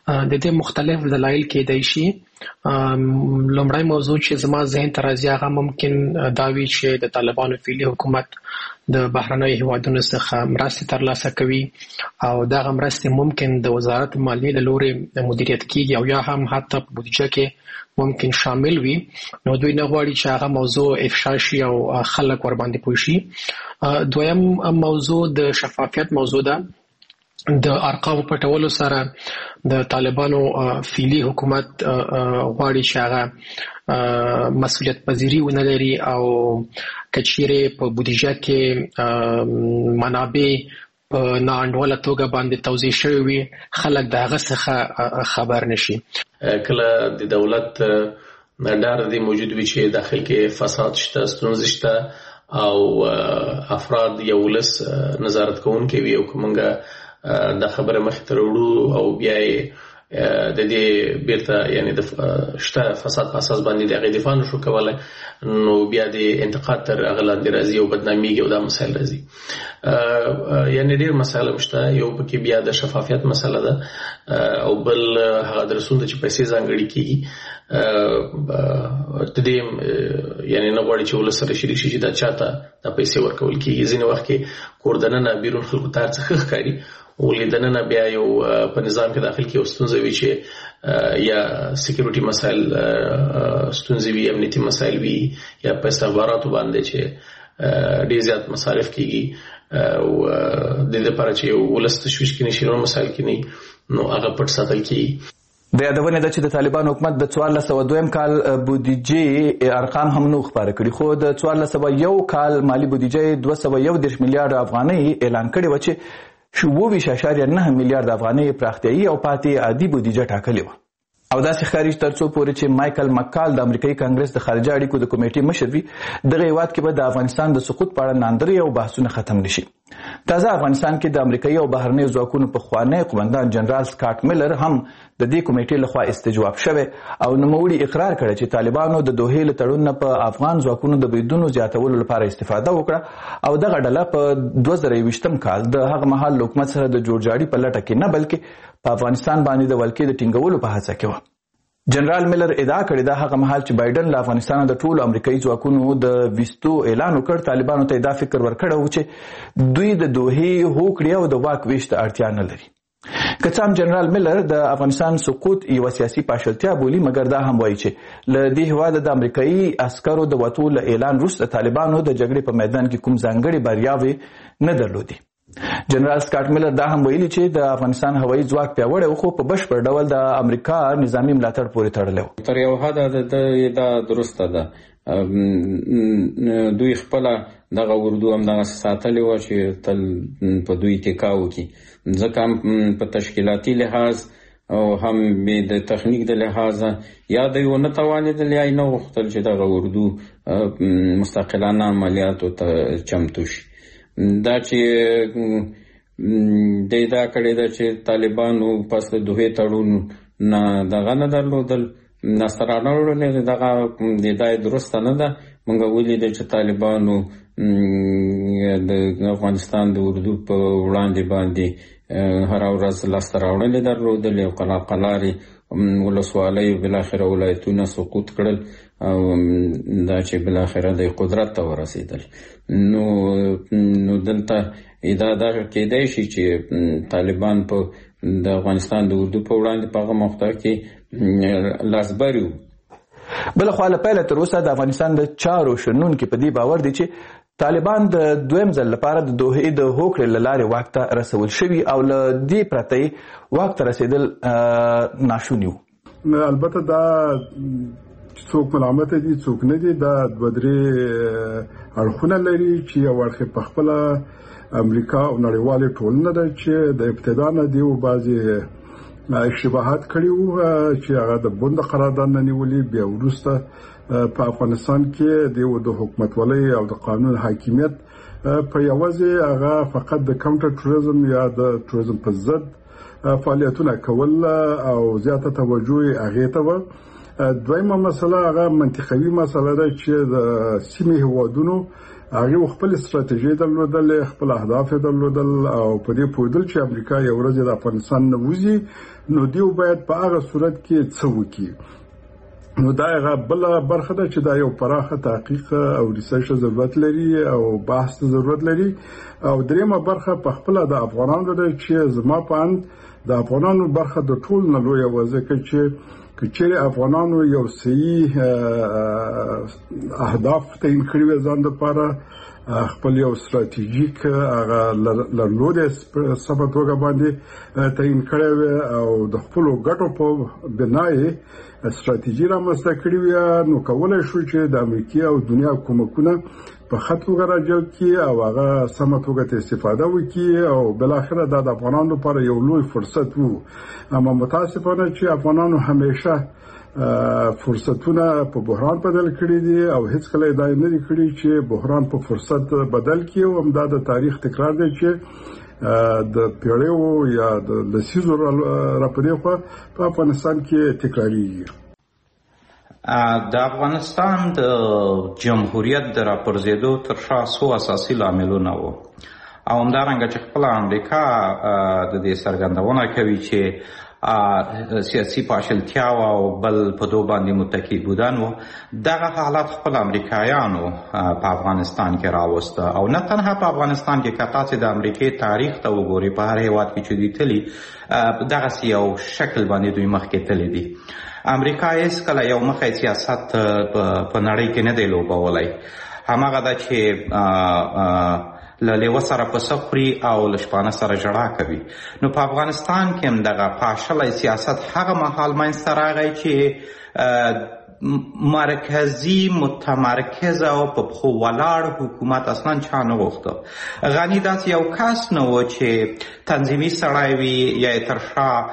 د دې مختلف دلایل کېدای شي. لومړی موضوع چې زما ذهن ته راځي هغه ممکن دا وي چې د طالبانو فعلي حکومت د بهرنیو هیوادونو څخه مرستې ترلاسه کوي او دغه مرستې ممکن د وزارت مالیې له لورې مدیریت کیږي او یا هم حتی په بودیجه کې ممکن شامل وي. نو دوی نه غواړي چې هغه موضوع افشا شي او خلک ورباندې پوه شي. دویم موضوع د شفافیت موضوع ده. د ارقامو پټولو سره د طالبانو فعلي حکومت غواړي چې هغه مسؤلیت پذیری ونه لري او کچېرې په بودیجه کې منابع په ناانډوله توګه باندې توزیع شوی وي خلک د هغه څخه خبر نشي. کله د دولت ډار دی موجود وي چې داخل کې فساد شته، ستونزې شته او افراد یو ولس نظارت کوونکي وي او کومنګه دا خبره مخې ته وروړو او بیا یې د دې بیرته یعنی د شته فساد په اساس باندې د هغې دفاع نشو کولی، نو بیا د انتقاد تر هغه لاندې راځي او بدنامېږي او دا مسایل راځي. یعنی ډېر مسایل هم شته. یو پکې بیا د شفافیت مسله ده او بل هغه درسونه ده چې پیسې ځانګړي کېږي. د دې یعنی نه غواړي چې ولس سره شریک شي چې دا چاته دا پیسې ورکول کېږي. ځینې وخت کې کور دننه بیرون خلکو ته هر څه ښه ښکاري ولې دننه بیا یو په نظام کې داخل کې یو ستونزه وي چې یا سکیورټي مسایل ستونزې وي، امنیتي مسایل وي، یا په استخباراتو باندې چې ډېر زیات مصارف کېږي او د دې لپاره چې یو ولس تشویش کې نشي نور مسایل کې نه نو هغه پټ ساتل کېږي. د یادونې ده چې د طالبان حکومت د څوارلس سوه دویم کال بودیجې ارقام هم نو خپاره کړي، خو د څوارلس سوه یو کال مالي بودیجې دوه سوه یو دېرش میلیارډ افغانۍ اعلان کړې وه چې اووه ویشت اعشاریه نه میلیارډ افغانۍ پراختیایي او پاتې عادي بودیجه ټاکلې وه. او داسې ښکاري تر څو پورې چې مایکل مکال د امریکایي کانګرس د خارجه اړیکو د کمیټې مشر وي دغه هیواد کې به د افغانستان د سقوط په اړه ناندرۍ او بحثونه ختم نشي. تازه افغانستان کې د امریکایي او بهرنیو ځواکونو پخوانی قومندان جنرال سکاټ میلر هم د دې کمیټې لخوا استجواب شوی او نوموړي اقرار کړی چې طالبانو د دوحې له تړون نه په افغان ځواکونو د بریدونو زیاتولو لپاره استفاده وکړه او دغه ډله په دوه زره یوویشتم کال د هغه مهال له حکومت سره د جوړجاړي په لټه کې نه بلکې په افغانستان باندې د ولکې د ټینګولو په هڅه کې وه. جنرال میلر ادعا کړې ده هغه مهال چې بایدن له افغانستان د ټولو امریکایي ځواکونو د ویستو اعلان وکړ طالبانو ته دا فکر ورکړی و چې دوی د دوحې هوکړې او د واک ویش ته اړتیا نه لري. که څه هم جنرال میلر د افغانستان سقوط یوه سیاسي پاشلتیا بولي مګر دا هم وایي چې له دې هېواده د امریکایي عسکرو د وتو له اعلان وروسته طالبانو د جګړې په میدان کې کوم ځانګړې بریاوې نه درلودې. جنرال سکاټ میلر دا هم ویلي چې د افغانستان هوایي ځواک پیاوړی و خو په بشپړ ډول د امریکا نظامي ملاتړ پورې تړلی و. تر یو حده دا درسته ده. دوی خپله دغه اردو هم دغسې ساتلې وه چې تل په دوی ټیکا وکړي، ځکه هم په تشکیلاتي لحاظ او هم د تخنیک د لحاظه یا دوی ونه توانېدل یا یې نه غوښتل چې دغه اردو مستقلانه عملیاتو ته چمتو شي. دا چې دی دا کړې ده چې طالبانو پس د دوحې تړون نه دغه نه درلودل ناسته راوړلې دغه دا درسته نه ده. موږ ولیدل چې طالبانو د افغانستان د اردو په وړاندې باندې هره ورځ لاسته راوړلې درلودلې او قلاقلارې ولسوالۍ بالاخره ولایتونه سقوط کړل او دا چې بالاخره د قدرت ته ورسېدل. نو نو دلته دا دا کېدای شي چې طالبان په د افغانستان د اردو په وړاندې په هغه موقع کې لاسبري وو. بلخوا له پیله تر اوسه د افغانستان د چارو شنونکي په دې باور دي چې طالبان د دویم ځل لپاره د دوحې د هوکړې له لارې واک ته رسول شوي او له دې پرته یې واک ته رسېدل ناشوني وو. البته دا څوک ملامت دي څوک نه دي، دا دوه درې اړخونه لري چې یو اړخ په خپله امریکا او نړیوالې ټولنه ده چې د ابتدا نه دې بعضې اشتباهات کړي وو چې هغه د بند قرارداد نه نیولي، بیا وروسته په افغانستان کې د حکومتولۍ او د قانون حاکمیت په یوازې هغه فقط د کاونټر ټوریزم یا د ټوریزم په ضد فعالیتونه کول او زیاته توجه یې هغې ته وه. دویمه مسله هغه منطقوي مسله ده چې د سیمې هیوادونو هغه خپل ستراتیژي درلودل، خپل اهداف درلودل او په دې پوهېدل چې امریکا یو ورځ د افغانستان نه وځي نو دیو باید په هغه صورت کې څه وکړي. نو دا هغه بل برخه ده چې دا یو پراخه تحقیق او ریسرچ ضرورت لري او بحث ضرورت لري. او دریمه برخه په خپل د افغانانو ده چې زما په اند د افغانانو برخه د ټول نه لویه وځکه چې کچېرې افغانانو یو صحیح اهداف تعیین کړي وي ځان لپاره، خپل یو ستراتیژیک هغه لرلودې سمه توګه باندې تعیین کړی وي او د خپلو ګټو په بنا یې ستراتیژي رامنځته کړې وي، نو کولی شو چې د امریکا او دنیا کومکونه په ښه توګه راجلب کړي او هغه سمه توګه ته استفاده وکړي او بالاخره دا د افغانانو لپاره یو لوی فرصت وو. اما متاسفانه چې افغانانو همیشه فرصتونه په بحران بدل کړي دي او هیڅ کله دا نه دي کړي چې بحران په فرصت بدل کړي او همدا د تاریخ تکرار دی چې د پیړیو یا د لسیزو راپدې خوا په افغانستان کې تکراریږي. د افغانستان د جمهوریت د راپرځېدو تر شا څو اساسي لاملونه وو او همدارنګه چې خپله امریکا د دې څرګندونه کوي چې سیاسي پاشلتیا او بل په دو باندې متکی بودن و، دغه حالات خپل امریکایانو په افغانستان کې راوسته او نه تنها په افغانستان کې که تاسې د امریکې تاریخ ته وګورئ په هر هیواد کې چې دوی تلي دغسې یو شکل باندې دوی مخکې تللی دي. امریکا هیڅکله یو مخی سیاست په نړۍ کې نه دی لوبولی، همغه ده چې له لیوه سره پسه خوري او له شپانه سره ژړا کوي. نو په افغانستان کې هم دغه پاشلی سیاست هغه مهال منځته راغی چې مرکزی متمرکز او په پښو ولاړ حکومت اصلا چا نه غوښته. غني داسې یو کس نه و چې تنظیمي سړی وي یا یې تر شا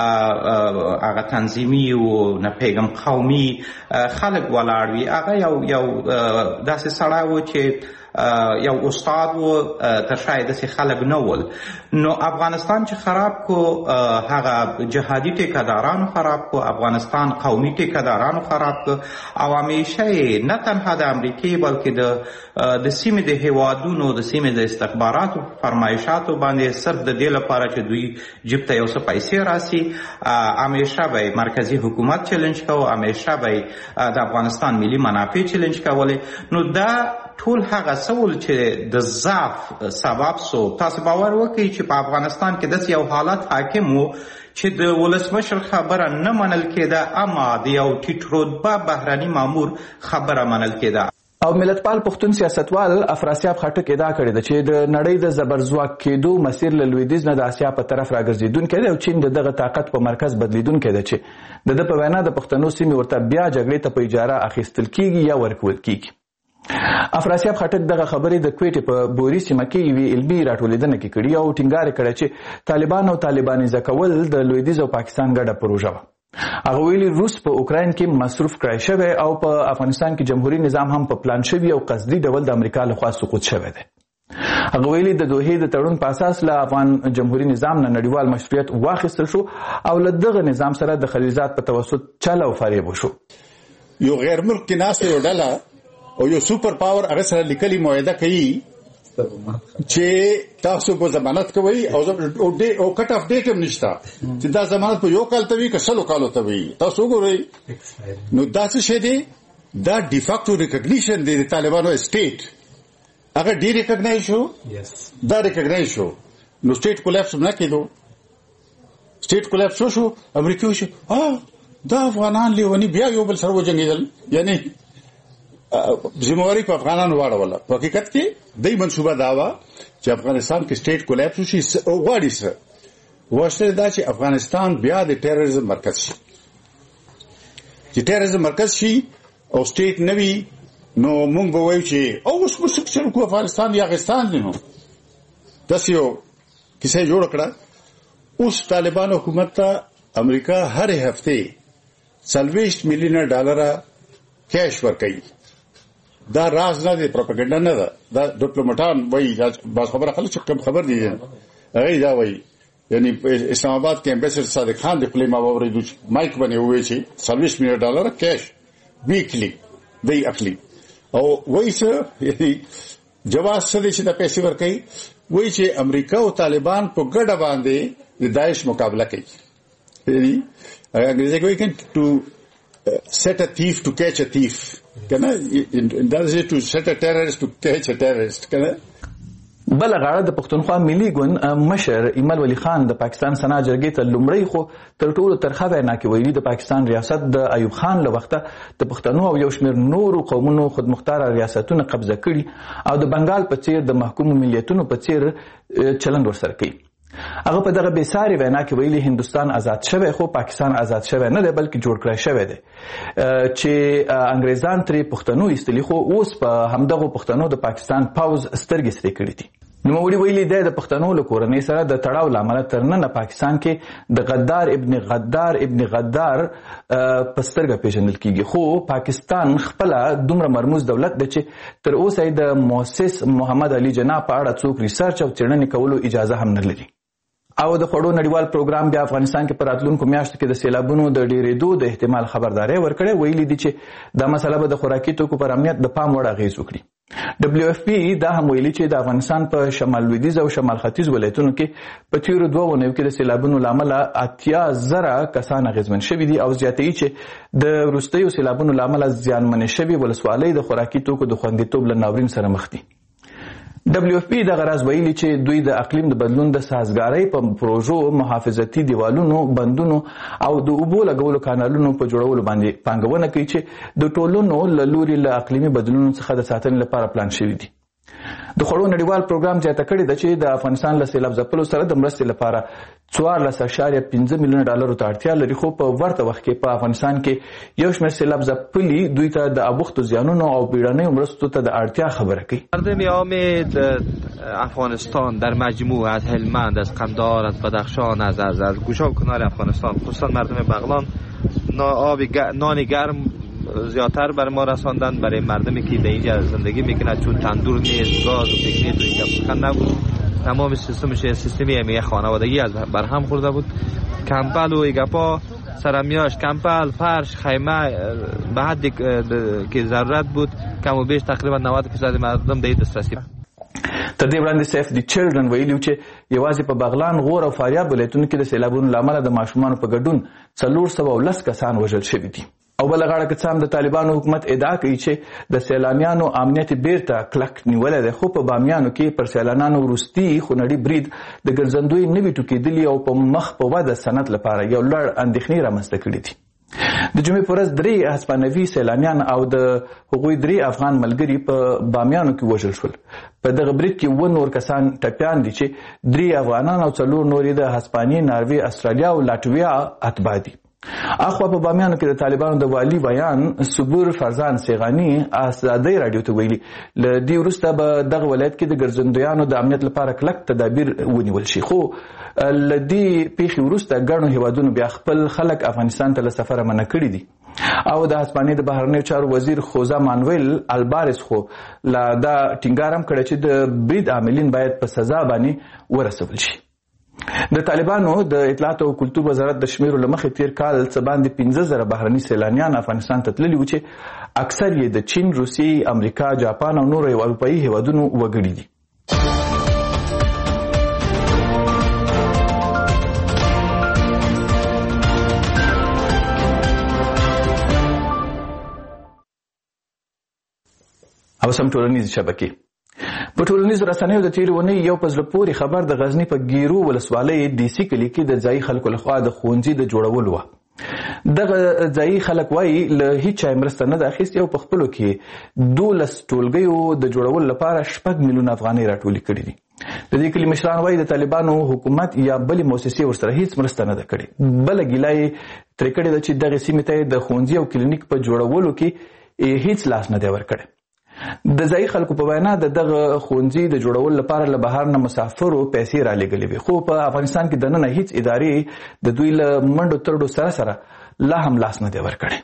هغه تنظیمي و نه پیغم قومي خلک ولاړ وي، هغه یو یو داسې سړی و چې یو استاد و تر شاید داسې خلک نه ول. نو افغانستان چې خراب کو هغه جهادي ټیکهدارانو خراب کو، افغانستان قومي ټیکهدارانو خراب کو او همیشه نه تنها د امریکې بلکې د د سیمې د هیوادونو د سیمې د استخباراتو فرمایشاتو باندې صرف د دې لپاره چې دوی جیب ته یو څه پیسې راسي همیشه به مرکزي حکومت چیلنج کوو، همیشه به د افغانستان ملي منافع چیلنج کولې. نو دا ټول هغه سول چې د ضعف سبب سو. تاسو باور وکړئ چې په افغانستان کې داسې یو حالت حاکم و چې د ولسمشر خبره نه منل کېده اما د یو ټیټ رتبه بهرني مامور خبره منل کېده. او ملتپال پښتون سیاستوال افراسیاب خټک ادعا کړې ده چې د نړۍ د زبرځواک کېدو مسیر له لویدیځ نه د اسیا په طرف راګرځېدونکی دی او چین د دغه طاقت په مرکز بدلیدونکی ده چې د ده په وینا د پښتنو سیمې ورته بیا جګړې ته په اجاره اخیستل کیږي یا ورکول کیږي. افراسیاب خټک دغه خبرې د کویټې په بوري سیمه کې یوې علمي راټولېدنه کې کړي او ټینګار کړی چې طالبان او طالبانیزه کول د لویدیځ او پاکستان ګډه پروژه وه. هغه ویلي روس په اوکراین کې مصروف کړی شوی او په افغانستان کې جمهوریت نظام هم په پلان شوی او قصدي ډول د امریکا لخوا سقوط شوی دی. هغه ویلي د دوحې د تړون په اساس له افغان جمهوریت نظام نه نړیوال مشروعیت واخیستل شو او له دغه نظام سره د خلیلزاد په توسط چل او فریب وشو. یو غیر ملک کې ناست یو ډله او یو سوپر پاور هغه سره لیکلي معاهده کوي چې تاسو په ضمانت کوي او او کټ اف ډیټ هم نشته چې دا ضمانت په یو کال ته وي که سلو کالو ته وي. تاسو وګورئ نو دا څه شی دی؟ دا ډیفاکټو ریکګنیشن دی د طالبانو سټیټ. هغه ډی ریکګنایز شو، دا ریکګنایز شو، نو سټیټ کولیپس نه کېدو. سټیټ کولیپس شو، امریکا شو دا افغانان لیونی بیا یو بل سره وجنګېدل، یعنی ذمہواری په افغانانو واړوله. په حقیقت کې دای منصوبه دا وه چې افغانستان کې سټیټ کولیپس شي او غواړي څه غوښتل دا چې افغانستان بیا د ټیرریزم مرکز شي. چې ټیرریزم مرکز شي او سټیټ نه وي نو موږ به وایو چې او اوس موږ څه کوو افغانستان یا افغانستان دی. نو داسې یو کیسه جوړه کړه. اوس طالبان حکومت ته امریکا هر هفته څلوېښت میلیونه ډالره کیش ورکوي. دا راز نه دی، پروپاګاندا نه ده، دا ډیپلوماټان وایي. بعض خبره خلک چې کم خبر دي هغه دا وایي. یعنی اسلام آباد کې امبیسډر صادق خان د خپلې ما واورېدو چې مایک باندې ووایي چې څلوېښت میلیونه ډالره کیش ویکلی دی اخلي او وایي څه یعنی جواز څه دی چې د پیسې ورکوي؟ وایي چې امریکا او طالبان په ګډه باندې د داعش مقابله کوي. انګریزي کوي کین ټو set a thief to catch a thief کنه دا چې to set a terrorist to catch a terrorist کنه. بل غاړه د پښتونخوا ملي ګوند مشر ایمل ولی خان د پاکستان سنا جرګې ته لومړی خو تر ټولو ترخه وینا کې ویلي د پاکستان ریاست د ایوب خان له وخته د پښتنو او یو شمېر نورو قومونو خودمختار ریاستونه قبضه کړي او د بنگال په څیر د محکومو ملیتونو په څیر چلند ورسره کوي. هغه په دغه بېساري وینا کې ویلي هندوستان آزاد شوی خو پاکستان آزاد شوی نه دی بلکې جوړ کړی شوی دی چې انګریزان ترې پښتنو ایستلي خو اوس په همدغو پښتنو د پاکستان پوځ سترګې سرې کړي دي. نوموړي ویلي دی د پښتنو له کورنۍ سره د تړاو له امله تر ننه پاکستان کې د غدار ابن غدار ابن غدار په سترګه پیژندل کیږي خو پاکستان خپله دومره مرموز دولت دی چې تر اوسه یې د مؤسس محمد علي جناح په اړه څوک ریسرچ او څېړنې کولو اجازه هم نه لري. او د خوړو نړیوال پروګرام بیا افغانستان کې په راتلونکو میاشتو کې د سیلابونو د ډېرېدو د احتمال خبرداری ورکړی. ویلي دي چې دا مسله به د خوراکي توکو پر امنیت د پام وړ اغېز وکړي. ډبلیو اف پی دا هم ویلي چې د افغانستان په شمال لویدیځ او شمال ختیځ ولایتونو کې په تېرو دوه اونیو کې د سیلابونو له امله اتیا زره کسان اغېزمن شوي دي او زیاتوي چې د وروستیو سیلابونو له امله زیانمنې شوي ولسوالۍ د خوراکي توکو د خوندیتوب له ناورین سره مخ دي. ډبلیو اف پی دغه راز ویلي چې دوی د اقلیم د بدلون د سازګارۍ په پروژو محافظتي دیوالونو بندونو او د اوبو لګولو کانالونو په جوړولو باندې پانګونه کوي چې د ټولنو له لوري له اقلیمي بدلونونو څخه د ساتنې لپاره پلان شوي دي. د خوړو نړیوال پروګرام زیاته کړې ده چې د افغانستان له سیلاب ځپلو سره د مرستې لپاره څوارلس اعشاریه پنځه میلیونه ډالرو ته اړتیا لري خو په ورته وخت کې په افغانستان کې یو شمېر سیلاب ځپلي دوی ته د اوښتو زیانونو او بیړنیو مرستو ته د اړتیا خبره کوي. مردم عام افغانستان در مجموع از هلمند از قندهار از بدخشان از از از گوشه و کنار افغانستان خصوصا مردم بغلان آب نان گرم زیادتر برای ما رساندن برای مردمی که در اینجا زندگی میکنند چون تندور نیست گاز و پیکنیت و اینجا سخن نبود تمام سیستمش سیستمی یک خانوادگی از برهم خورده بود. کمپل و ایگپا سرمیاش کمپل فرش خیمه به حدی که ضرورت بود کم و بیش تقریبا نود درصد مردم در دسترسی. تر دې وړاندې سیف دی چلډرن ویلي چې یوازې په بغلان غور او فاریاب ولایتونو کې د سیلابونو له امله د ماشومانو په ګډون څلور سوه او لس کسان وژل شوي دي. او بل غاړه کې څام د طالبانو حکومت ادعا کوي چې د سیلانیانو امنیت بیرته کلک نیولې ده خو په بامیانو کې پر سیلانیانو وروستي خونړي برید د ګرځندوی نوي ټوکېدلي او په مخ په وده صنعت لپاره یو لوړ اندېښنې رامنځته کړي دي. د جمعې په ورځ درې هسپانوي سیلانیان او د هغوی درې افغان ملګري په بامیانو کې وژل شول. په دغه برید کې اووه نور کسان ټپیان دي چې درې افغانان او څلور نور یې د هسپانیې ناروې استرالیا او لاتویا اتباع دي. اخوا په بامیانو کې د طالبانو د والي ویان صبور فرزان سیغانی ازادۍ راډیو ته ویلي له دې وروسته به دغه ولایت کې د ګرځندویانو د امنیت لپاره کلک تدابیر ونیول شي خو له دې پیښې وروسته ګڼو هیوادونو بیا خپل خلک افغانستان ته له سفره منع کړي دي او د هسپانیې د بهرنیو چارو وزیر خوزا مانویل البارس خو لا دا ټینګار هم کړی چې د برید عاملین باید په سزا باندې ورسول شي. د طالبانو د اطلاعات او کلتور وزارت د شمیرو له مخې تیر کال څه باندې پنځه زره بهرني سیلانیان افغانستان ته تللي وو چې اکثر یې د چین، روسیې، امریکا، جاپان او نورو اروپایي هیوادونو وګړي دي. او سم ټولنیزې شبکې په ټولنیزو رسنیو د تېرې اونۍ یو په زړه پورې خبر د غزني په ګیرو ولسوالۍ ډیسي کلي کې د ځایي خلکو لخوا د ښوونځي د جوړولو وه. دغه ځایي خلک وایي له هیڅ چا مرسته نه ده اخیستې او په خپلو کې دولس ټولګیو د جوړولو لپاره شپږ میلیونه افغانۍ راټولې کړي دي. د دې کلي مشران وایي د طالبانو حکومت یا بلې مؤسسې ورسره هیڅ مرسته نه ده کړې. بله ګیله یې ترې کړې ده چې دغې سیمې ته د ښوونځي او کلینیک په جوړولو کې هیڅ لاس نه دی ورکړی. د ځایي خلکو په وینا د دغه ښوونځي د جوړولو لپاره له بهر نه مسافرو پیسې رالېږلې وې خو په افغانستان کې دننه هیڅ ادارې د دوی له منډو ترډو سره سره لا هم لاس نه دی ورکړی.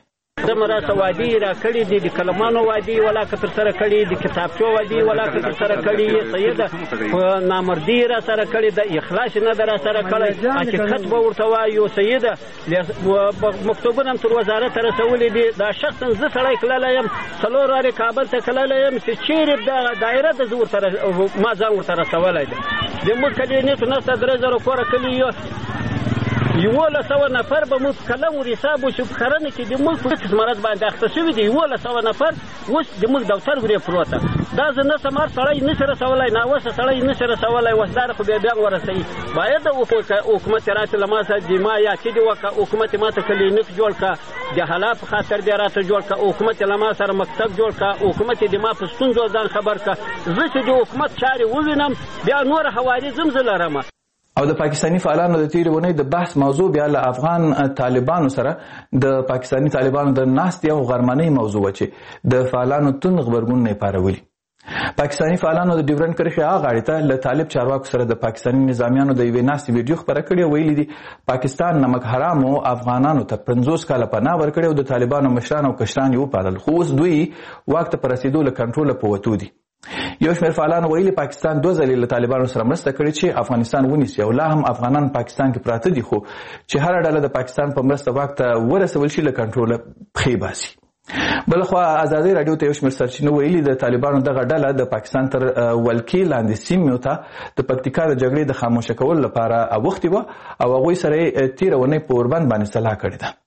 څه مرسته وادي را کړي دي، د کلمانو وادي ولاکه تر سره کړي، د کتابچو وادي ولاکه تر سره کړي، سیده نامردي را سره کړي، د اخلاص نه در سره کړي، حقیقت به ورته وایو سیده. مکتوبونه هم تر وزارت رسولي دي. دا شخصا زه سړی کللی یم، څلور وارې کابل ته کللی یم چې چیرې د دایره ده زه ورته ما ځان ورته رسولی دی. د موږ کلي نیټو نسته درې زره کوره کلي یو یولس سوه نفر به موږ کلم ور حساب وشو په کرنه کې د موږ په مرض باندې اخته شوي دي. یولس سوه نفر اوس د موږ دفتر ورې پروته. دا زه نه سمار سړی نشي رسولی، ناوسه سړی نشي رسولی، وسداره خو بیا بیا ورسوي. باید د حکومت راته له ما سره د ما یا کې دې وکړه، حکومت ما ته کلینیک جوړ کړه، د حالات په خاطر بیا راته جوړ کړه، حکومت له ما سره مکتب جوړ کړه، حکومت د ما په ستونزو ځان خبر کړه. زه چې د حکومت چارې ووینم بیا نور حواري زم زه لرم. او د پاکستاني فعالانو د تیرې اونۍ د بحث موضوع بیا له افغان طالبانو سره د پاکستاني طالبانو د ناستې او غرمنۍ موضوع وه چې د فعالانو توند غبرګونونه یې پارولي. پاکستاني فعالانو د ډیورنډ کرښې هغه غاړې ته له طالب چارواکو سره د پاکستاني نظامیانو د یوې ناستې ویډیو خپره کړې او ویلي دي پاکستان نمک حرامو افغانانو ته پنځوس کاله پناه ورکړې او د طالبانو مشران او کشران یې وپالل، خو اوس دوی واک ته په رسېدو له کنټروله په وتو دي. یو شمېر فعالانو ویلي پاکستان دوه ځلې له طالبانو سره مرسته کړې چې افغانستان ونیسي او لا هم افغانان پاکستان کې پراته دي، خو چې هره ډله د پاکستان په مرسته واک ته ورسول شي له کنټروله پښې باسي. بلخوا ازادي راډیو ته یو شمېر سرچینو ویلي د طالبانو دغه ډله د پاکستان تر ولکې لاندې سیمو ته د پکتیکا د جګړې د خاموشه کولو لپاره اوښتې وه او هغوی سره یې تېره اونۍ په اوربند باندې سلا کړې ده.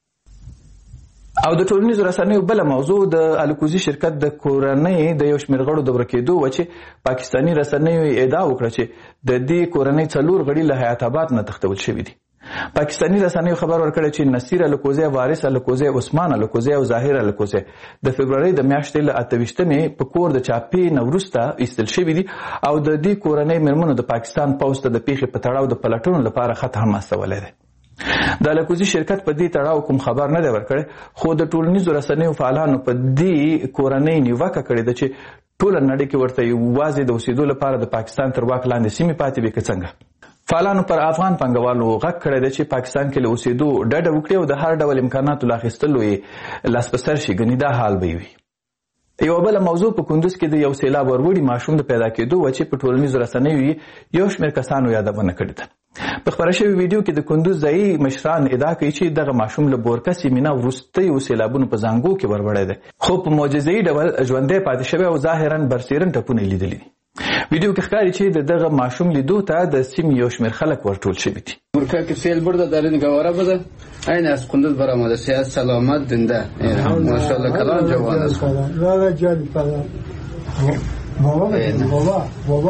او د ټولنیزو رسنیو بله موضوع د الکوزي شرکت د کورنۍ د یو شمېر غړو د ورکېدو وه چې پاکستاني رسنیو ادعا وکړه چې د دې کورنۍ څلور غړي له حیات آباد نه تښتول شوي دي. پاکستاني رسنیو خبر ورکړی چې نصیر الکوزی، وارث الکوزی، عثمان الکوزی او ظاهر الکوزی د فبرورۍ د میاشتې له اته ویشتمې په کور د چاپې نه وروسته ایستل شوي دي او د دې کورنۍ مېرمنو د پاکستان پوځ ته د پیښې په تړاو د پلټنو لپاره خط هم استولی دی. د الکوزي شرکت په دې تړاو کوم خبر نه دی ورکړی، خو د ټولنیزو رسنیو فعالانو په دې کورنۍ نیوکه کړې ده چې ټوله نړۍ کې ورته یوازې د اوسېدو لپاره د پاکستان تر واک لاندې سیمې پاتې وي که څنګه. فعالانو پر افغان پانګوالو غږ کړی دی چې پاکستان کې له اوسېدو ډډه وکړي او د هر ډول امکاناتو له اخیستلو یې لاس په سر شي، ګنې دا حال به وي. یوه بله موضوع په کندوز کې د یو سیلاب وروړي ماشوم د پیدا کېدو وه چې په ټولنیزو رسنیو یې یو شمېر کسانو یادونه کړې ده. په خپره شوې ویډیو کې د کندوز ځایي مشران ادعا کوي چې دغه ماشوم له بورکه سیمې نه وروستیو سیلابونو په زانګو کې وروړی دی، خو په معجزه‌ایي ډول ژوندی پاتې شوی او ظاهرا برسیرن ټپونه یې لیدلي دي. ویډیو کې ښکاري چې د دغه ماشوم لیدو ته د سیمې یو شمېر خلک ورټول شوي دي. بورکه که سیل برده در این گواره بده این از کندوز برآمده، صحت سلامت زنده ماشاءالله کلان جوان است. بابا جان بابا بابا بابا بابا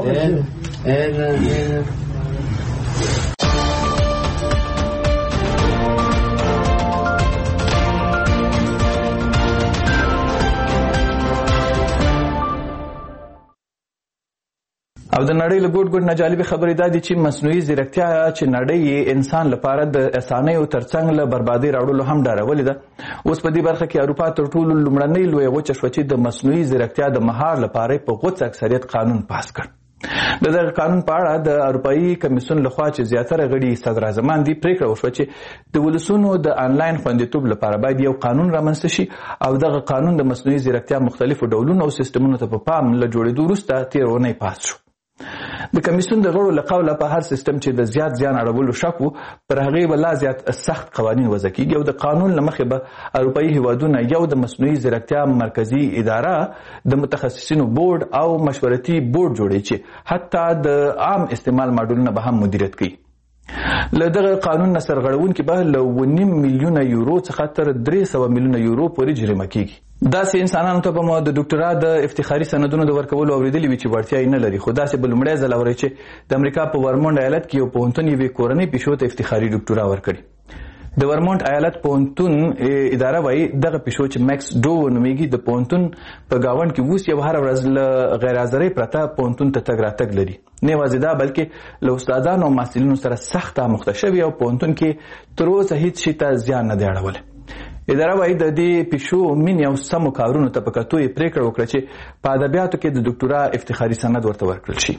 او د نړۍ له ګوټ ګوټ نه جالبې خبرې دا دي چې مصنوعي ځیرکتیا چې نړۍ انسان لپاره د اسانیو ترڅنګ له بربادۍ راوړلو هم ډارولې ده. اوس په دې برخه کې اروپا تر ټولو لومړنۍ لویه وچه شوه چې د مصنوعي ځیرکتیا د مهار لپاره په غوڅ اکثریت قانون پاس کړ. د دغه قانون په اړه د اروپایي کمیسیون لخوا چې زیاتره غړي صدراعظمان دي پریکړه وشوه چې د ولسونو د آنلاین خوندیتوب لپاره باید یو قانون رامنځته شي او دغه قانون د مصنوعي ځیرکتیا مختلفو ډولونو او سیستمونو ته په پام له جوړېدو وروسته تېره اونۍ پاس شو. د کمیسیون د غړو له قوله په هر سیستم چې د زیات زیان اړولو شک و پر هغې به لا زیات سخت قوانین وضع کېږي او د قانون له مخې به اروپایي هیوادونه یو د مصنوعي ځیرکتیا مرکزي اداره د متخصصینو بورډ او مشورتي بورډ جوړوي چې حتی د عام استعمال ماډلونه به هم مدیریت کوي. له دغه قانون نه سرغړونکي به له اوه نیم میلیونه یورو څخه تر درې سوه میلیونه یورو پورې جریمه کېږي. داسې انسانانو ته به مو د ډاکټرا د افتخاري سندونو د ورکولو اورېدلي وي چې وړتیا یې نه لري، خو داسې به لومړی ځل اورئ چې د امریکا په ورمونډ ایالت کې یو پوهنتون یوې کورنۍ پیشو ته افتخاري ډاکټرا ورکړي. د ورمونټ ایالت پوهنتون اداره وایي دغه پیشو چې میکس ډو نومیږي د پوهنتون په ګاونډ کې اوس یو هره ورځ له غیر حاضرۍ پرته پوهنتون ته تګ راتګ لري. نه یوازې دا بلکې له استادانو او محصلینو سره سخت آموخته شوي او پوهنتون کې تر اوسه هیڅ شي ته زیان نه دی اړولی. اداره وایي د دې پیشو مینې او سمو کارونو ته په کتو یې پریکړه وکړه چې په ادبیاتو کې د ډاکټرا افتخاري سند ورته ورکړل شي.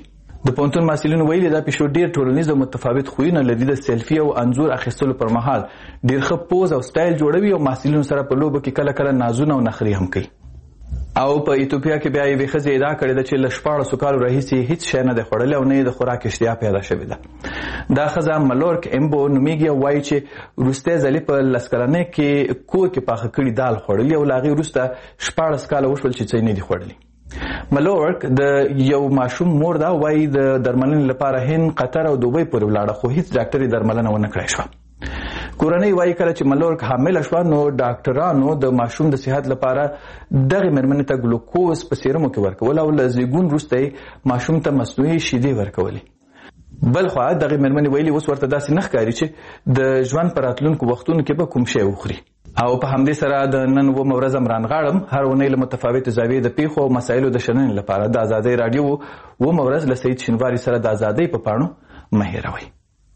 د پوهنتون محصلینو ویلي دا پیشو ډیر ټولنیز او متفاوت خویونه لري. د سیلفي او انځور اخیستلو پر مهال ډیر ښه پوز او سټایل جوړوي او محصلینو سره په لوبو کې کله کله نازونه او نخري هم کوي. او په ایتوپیا کې بیا یوې ښځې ادعا کړې ده چې له شپاړسو کالو راهیسې هیڅ شی نه دی خوړلی او نه یې د خوراک اشتها پیدا شوې ده. دا ښځه ملورک امبو نومیږي او وایي چې وروستی ځلې په لس کلنۍ کې کور کې پاخه کړي دال خوړلي او له هغې وروسته شپاړس کاله وشول چې څه یې نه دي خوړلي. ملورک د یو ماشوم مور ده، وایي د درملنې لپاره هند، قطر او دوبۍ پورې ولاړه خو هیڅ ډاکټر یې درملنه ونه کړی شوه. کورنۍ وایي کله چې ملورک حامله شوه نو ډاکټرانو د ماشوم د صحت لپاره دغې مېرمنې ته ګلوکوز په سیرمو کې ورکول او له زیږون وروسته یې ماشوم ته مصنوعي شیدې ورکولې. بل خوا دغې مېرمنې ویلي اوس ورته داسې نه ښکاري چې د ژوند په راتلونکو وختونو کې به کوم شی وخوري. او په همدې سره د نن اوومه ورځ هم رانغاړم. هر اونۍ له متفاوتو زاویې د پیښو او مسایلو د شننې لپاره د ازادۍ راډیو اوومه ورځ له سعید شینواري سره د ازادۍ په پاڼو مه هېروئ.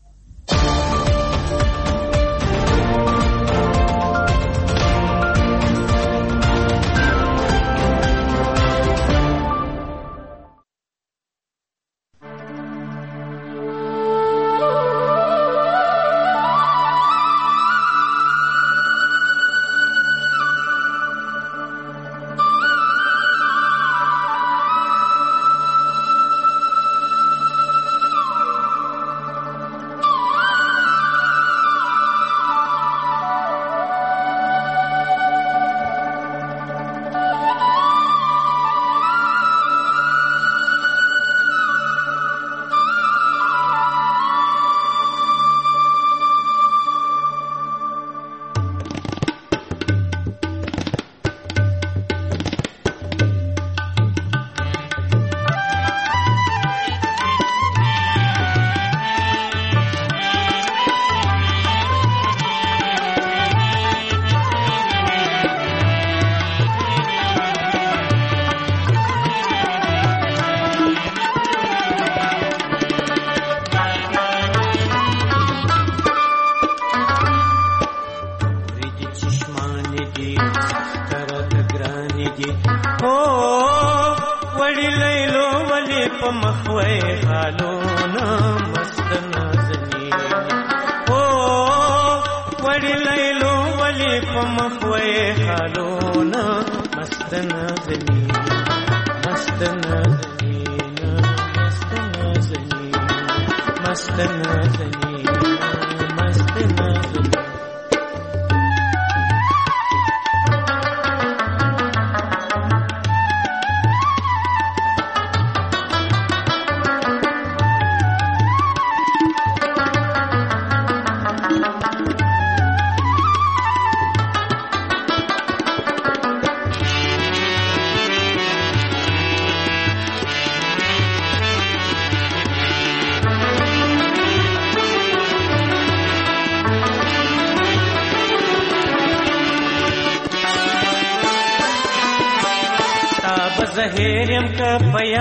زهریم که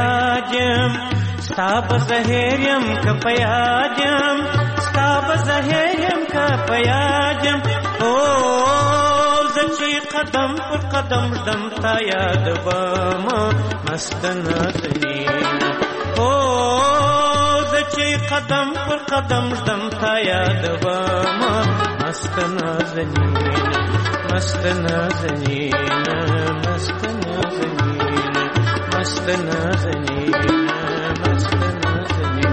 پیاجم ستاب زهریم که پیاجم ستاب زهریم که پیاجم او زچی قدم پر قدم دم تا یاد بام مست نازنین او زچی قدم پر قدم دم تا یاد بام مست نازنین مست نازنین مست نازنین مست نازنین مست نازنین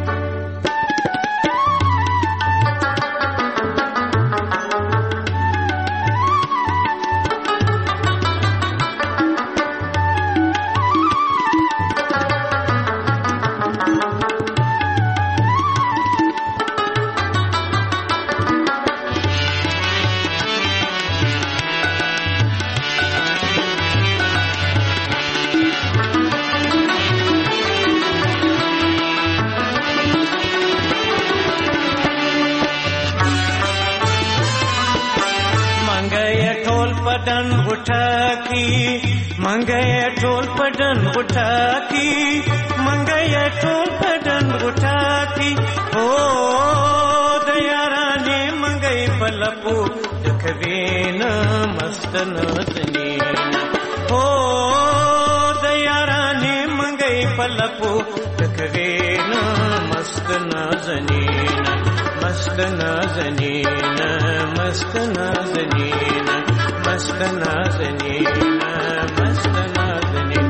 पडन उठाकी मंगया टोल पडन उठाकी मंगया टोल पडन उठाकी ओ दयाराने मंगई पलपू दखवेन मस्त नजनीन ओ दयाराने मंगई پلپو تکوینا مست نازنین مست نازنین مست نازنین مست نازنین مست نازنین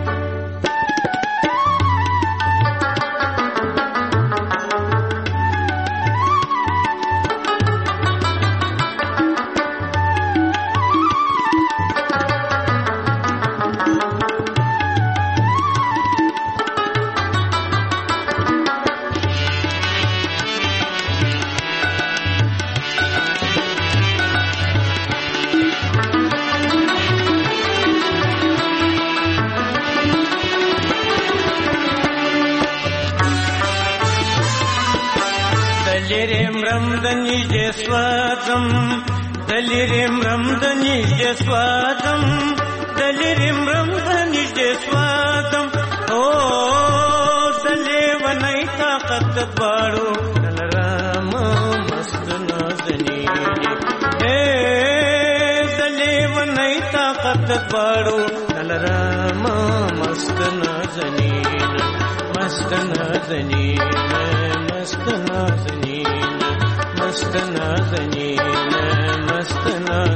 Dalirim ramdani jeswadam, dalirim ramdani jeswadam, dalirim ramdani jeswadam. Oh, dalevanai taqat baro, dalarama mast nazanini. Hey, dalevanai taqat baro, dalarama mast nazanin, mast nazanin. مست نازنین مست نازنین مست نازنین